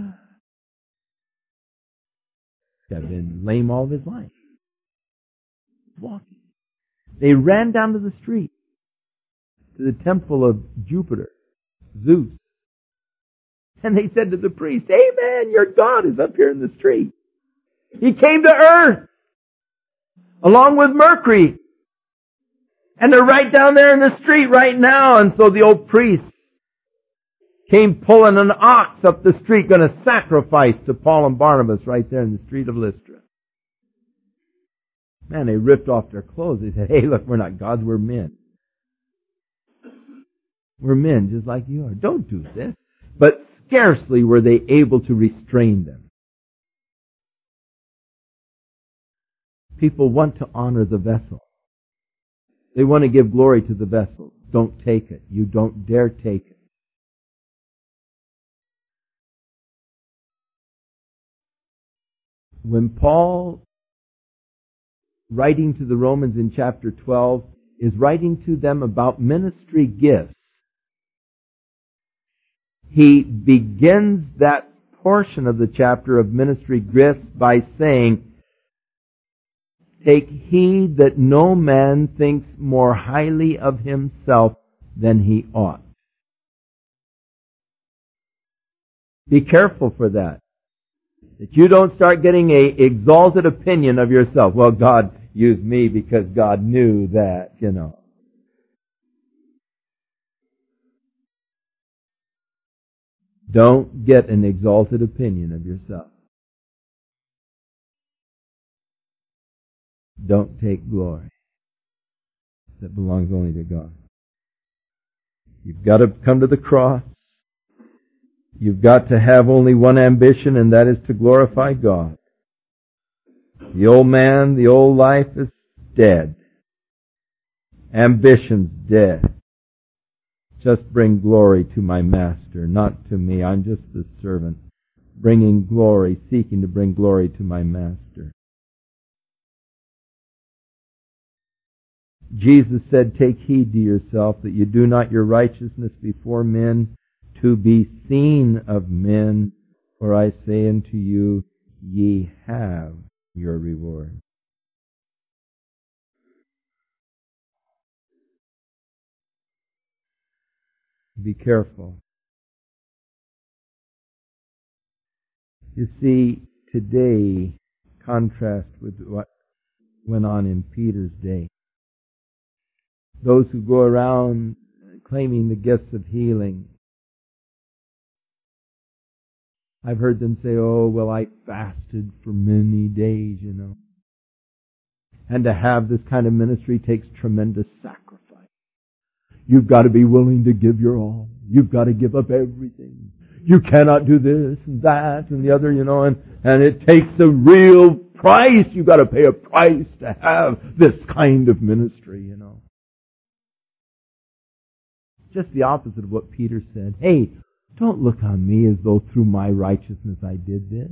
He had been lame all of his life. Walking. They ran down to the street, to the temple of Jupiter, Zeus. And they said to the priest, "Hey man, your God is up here in the street. He came to earth, along with Mercury. And they're right down there in the street right now." And so the old priest came pulling an ox up the street, going to sacrifice to Paul and Barnabas right there in the street of Lystra. Man, they ripped off their clothes. They said, "Hey, look, we're not gods, we're men. We're men just like you are. Don't do this." But scarcely were they able to restrain them. People want to honor the vessel. They want to give glory to the vessel. Don't take it. You don't dare take it. When Paul, writing to the Romans in chapter 12, is writing to them about ministry gifts, he begins that portion of the chapter of ministry gifts by saying, "Take heed that no man thinks more highly of himself than he ought." Be careful for that. That you don't start getting an exalted opinion of yourself. "Well, God used me because God knew that, you know." Don't get an exalted opinion of yourself. Don't take glory that belongs only to God. You've got to come to the cross. You've got to have only one ambition, and that is to glorify God. The old man, the old life is dead. Ambition's dead. Just bring glory to my master, not to me. I'm just the servant, bringing glory, seeking to bring glory to my master. Jesus said, "Take heed to yourself that you do not your righteousness before men to be seen of men, for I say unto you, ye have your reward." Be careful. You see, today, contrast with what went on in Peter's day. Those who go around claiming the gifts of healing, I've heard them say, "Oh, well, I fasted for many days, you know." And to have this kind of ministry takes tremendous sacrifice. You've got to be willing to give your all. You've got to give up everything. You cannot do this and that and the other, you know, and it takes a real price. You've got to pay a price to have this kind of ministry, you know. Just the opposite of what Peter said. "Hey, don't look on me as though through my righteousness I did this."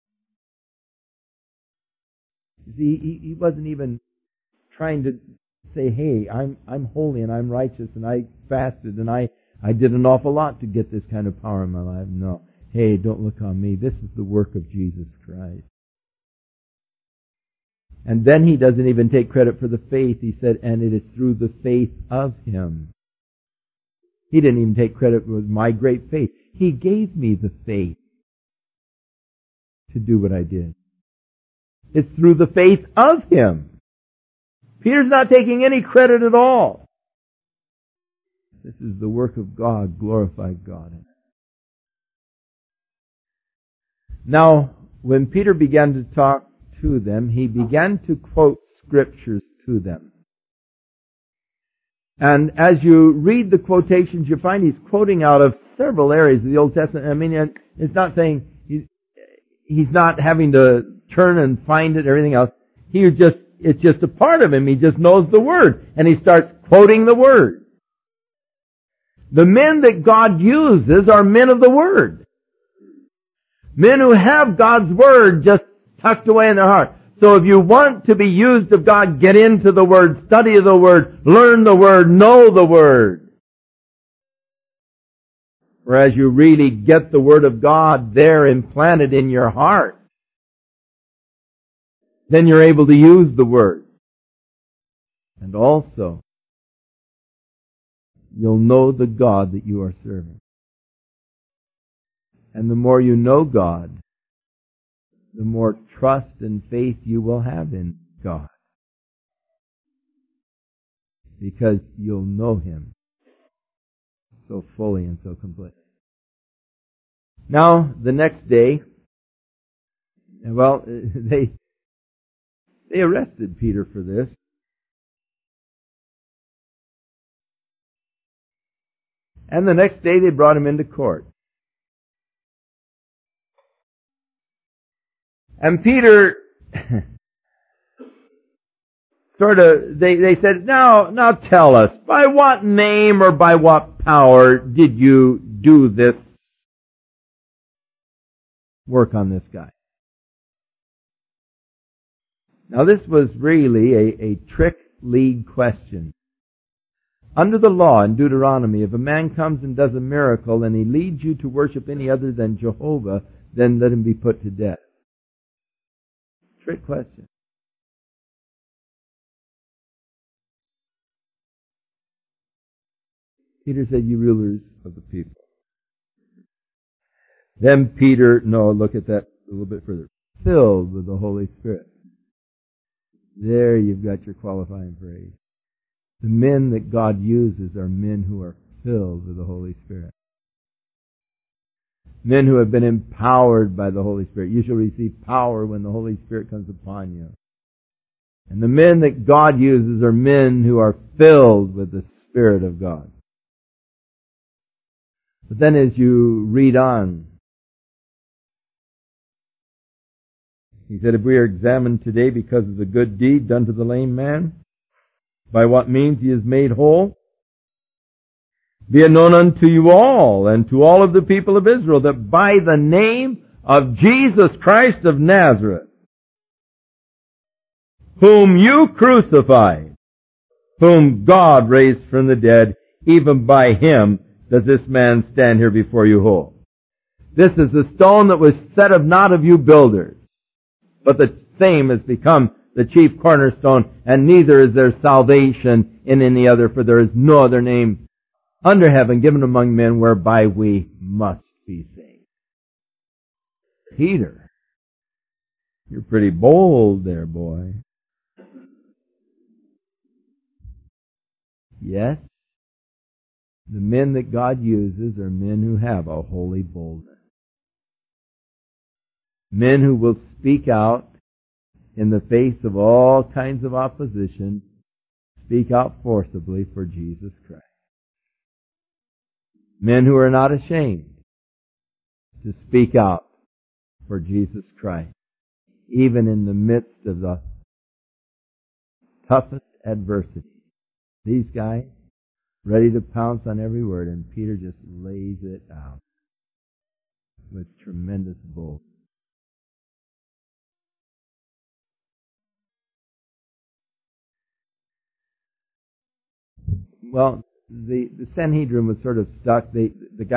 You see, he wasn't even trying to say, hey, I'm holy and I'm righteous and I fasted and I did an awful lot to get this kind of power in my life. No. Hey, don't look on me. This is the work of Jesus Christ. And then he doesn't even take credit for the faith. He said, and it is through the faith of him. He didn't even take credit for my great faith. He gave me the faith to do what I did. It's through the faith of him. Peter's not taking any credit at all. This is the work of God. Glorify God in it. Now, when Peter began to talk to them, he began to quote scriptures to them. And as you read the quotations, you find he's quoting out of several areas of the Old Testament. I mean, it's not saying he's not having to turn and find it and everything else. It's just a part of him. He just knows the Word. And he starts quoting the Word. The men that God uses are men of the Word. Men who have God's Word just tucked away in their heart. So if you want to be used of God, get into the Word, study the Word, learn the Word, know the Word. Whereas you really get the Word of God there implanted in your heart, then you're able to use the Word. And also, you'll know the God that you are serving. And the more you know God, the more trust and faith you will have in God. Because you'll know Him so fully and so completely. Now, the next day, well, they arrested Peter for this. And the next day they brought him into court. And Peter they said, now tell us, by what name or by what power did you do this work on this guy? Now this was really a trick lead question. Under the law in Deuteronomy, if a man comes and does a miracle and he leads you to worship any other than Jehovah, then let him be put to death. Trick question. Peter said, you rulers of the people. Then Peter, look at that a little bit further. Filled with the Holy Spirit. There you've got your qualifying phrase. The men that God uses are men who are filled with the Holy Spirit. Men who have been empowered by the Holy Spirit. You shall receive power when the Holy Spirit comes upon you. And the men that God uses are men who are filled with the Spirit of God. But then as you read on, he said, if we are examined today because of the good deed done to the lame man, by what means he is made whole, be it known unto you all and to all of the people of Israel that by the name of Jesus Christ of Nazareth, whom you crucified, whom God raised from the dead, even by him does this man stand here before you whole. This is the stone that was set of not of you builders, but the same has become the chief cornerstone, and neither is there salvation in any other, for there is no other name under heaven given among men whereby we must be saved. Peter, you're pretty bold there, boy. Yes, the men that God uses are men who have a holy boldness. Men who will speak out in the face of all kinds of opposition, speak out forcibly for Jesus Christ. Men who are not ashamed to speak out for Jesus Christ, even in the midst of the toughest adversity. These guys, ready to pounce on every word, and Peter just lays it out with tremendous boldness. Well, the Sanhedrin was sort of stuck. The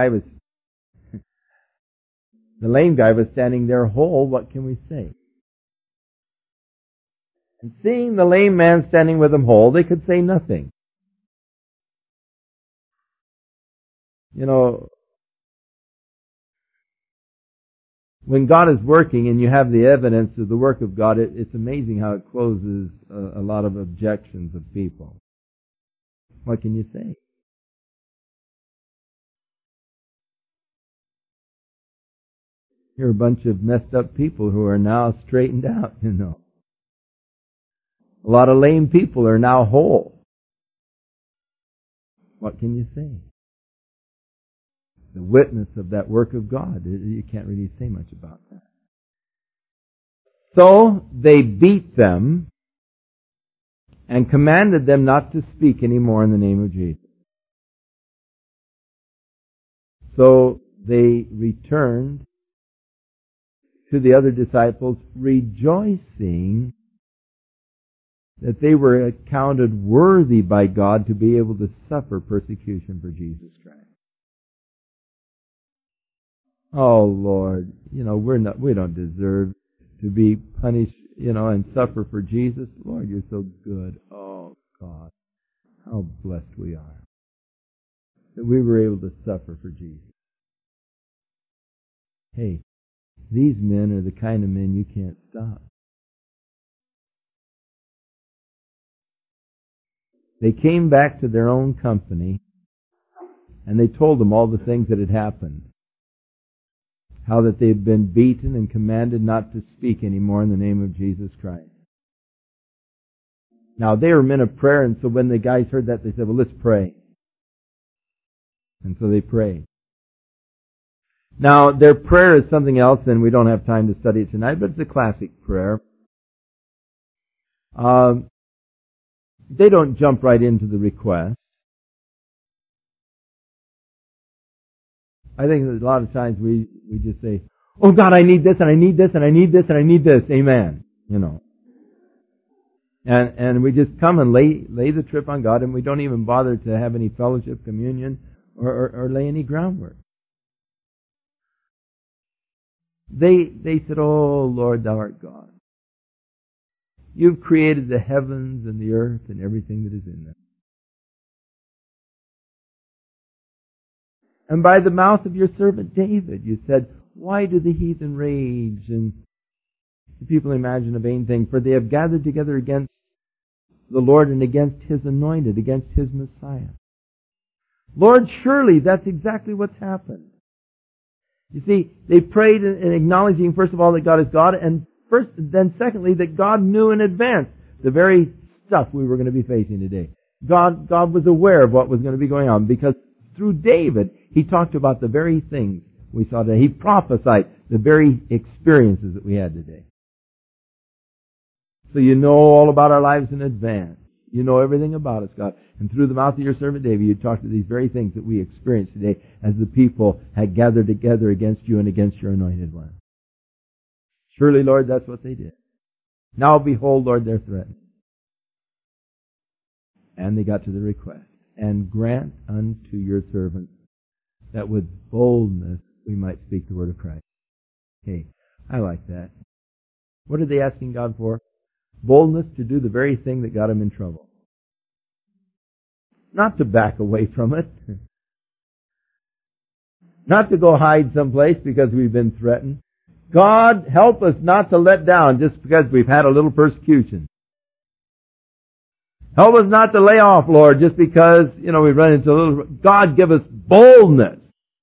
lame guy was standing there whole. What can we say? And seeing the lame man standing with him whole, they could say nothing. You know, when God is working and you have the evidence of the work of God, it's amazing how it closes a lot of objections of people. What can you say? You're a bunch of messed up people who are now straightened out, you know. A lot of lame people are now whole. What can you say? The witness of that work of God. You can't really say much about that. So they beat them and commanded them not to speak anymore in the name of Jesus. So they returned to the other disciples, rejoicing that they were accounted worthy by God to be able to suffer persecution for Jesus Christ. Oh Lord, you know, we don't deserve to be punished, you know, and suffer for Jesus. Lord, you're so good. Oh God, how blessed we are that we were able to suffer for Jesus. Hey, these men are the kind of men you can't stop. They came back to their own company and they told them all the things that had happened. How that they had been beaten and commanded not to speak anymore in the name of Jesus Christ. Now they were men of prayer, and so when the guys heard that, they said, well, let's pray. And so they prayed. Now their prayer is something else, and we don't have time to study it tonight, but it's a classic prayer. They don't jump right into the request. I think that a lot of times we just say, oh God, I need this, and I need this, and I need this, and I need this. Amen. You know. And we just come and lay the trip on God, and we don't even bother to have any fellowship, communion, or lay any groundwork. They said, oh Lord, thou art God. You've created the heavens and the earth and everything that is in them. And by the mouth of your servant David, you said, why do the heathen rage and the people imagine a vain thing? For they have gathered together against the Lord and against His anointed, against His Messiah. Lord, surely that's exactly what's happened. You see, they prayed in acknowledging, first of all, that God is God, and then secondly, that God knew in advance the very stuff we were going to be facing today. God was aware of what was going to be going on, because through David, he talked about the very things we saw today. He prophesied the very experiences that we had today. So you know all about our lives in advance. You know everything about us, God. And through the mouth of your servant David, you talked to these very things that we experienced today as the people had gathered together against you and against your anointed one. Surely, Lord, that's what they did. Now behold, Lord, they're threatened. And they got to the request. And grant unto your servants that with boldness we might speak the word of Christ. Okay, I like that. What are they asking God for? Boldness to do the very thing that got them in trouble. Not to back away from it. Not to go hide someplace because we've been threatened. God, help us not to let down just because we've had a little persecution. Help us not to lay off, Lord, just because, we've run into a little... God, give us boldness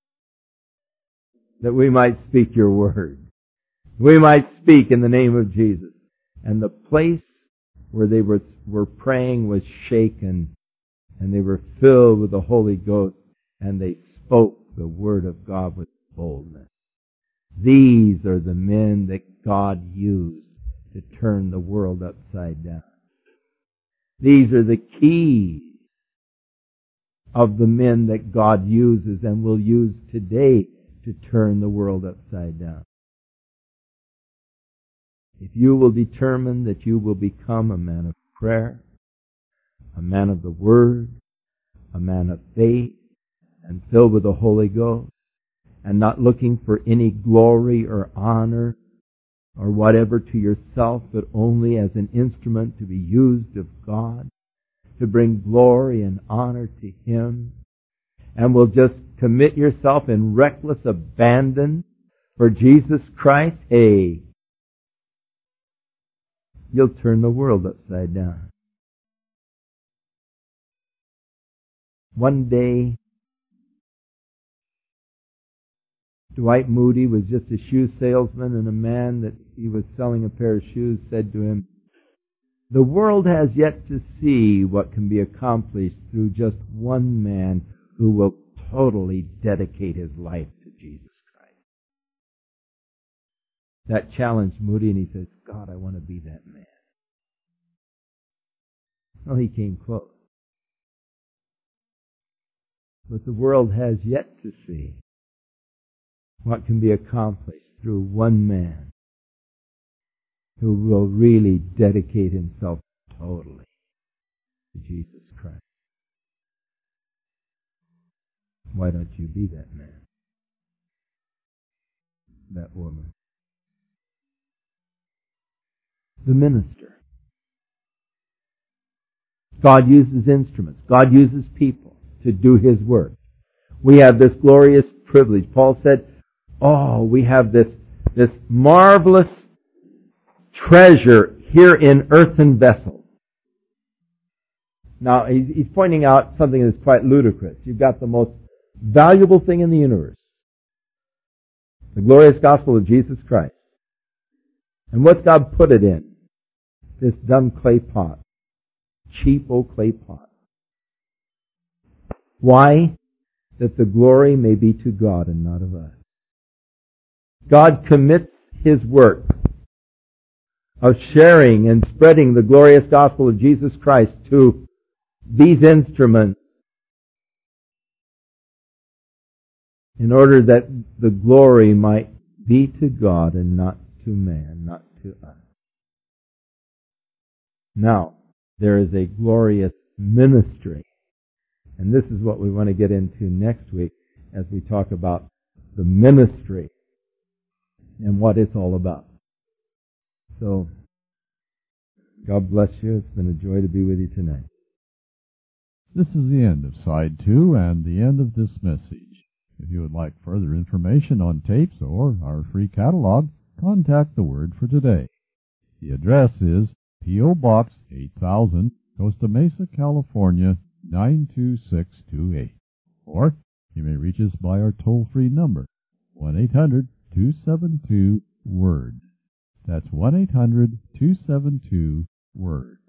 that we might speak your word. We might speak in the name of Jesus. And the place where they were praying was shaken, and they were filled with the Holy Ghost, and they spoke the word of God with boldness. These are the men that God used to turn the world upside down. These are the keys of the men that God uses and will use today to turn the world upside down. If you will determine that you will become a man of prayer, a man of the Word, a man of faith and filled with the Holy Ghost, and not looking for any glory or honor or whatever to yourself, but only as an instrument to be used of God, to bring glory and honor to Him, and will just commit yourself in reckless abandon for Jesus Christ, you'll turn the world upside down. One day, Dwight Moody was just a shoe salesman, and a man that he was selling a pair of shoes said to him, "The world has yet to see what can be accomplished through just one man who will totally dedicate his life to Jesus Christ." That challenged Moody, and he says, "God, I want to be that man." Well, he came close. But the world has yet to see what can be accomplished through one man who will really dedicate himself totally to Jesus Christ. Why don't you be that man? That woman? The minister. God uses instruments. God uses people to do His work. We have this glorious privilege. Paul said, we have this marvelous treasure here in earthen vessels. Now, he's pointing out something that's quite ludicrous. You've got the most valuable thing in the universe, the glorious gospel of Jesus Christ. And what's God put it in? This dumb clay pot. Cheap old clay pot. Why? That the glory may be to God and not of us. God commits His work of sharing and spreading the glorious gospel of Jesus Christ to these instruments in order that the glory might be to God and not to man, not to us. Now, there is a glorious ministry. And this is what we want to get into next week as we talk about the ministry and what it's all about. So, God bless you. It's been a joy to be with you tonight. This is the end of Side 2 and the end of this message. If you would like further information on tapes or our free catalog, contact the Word for Today. The address is P.O. Box 8000, Costa Mesa, California, 92628. Or you may reach us by our toll-free number, 1-800-272-WORD. That's 1-800-272-WORD.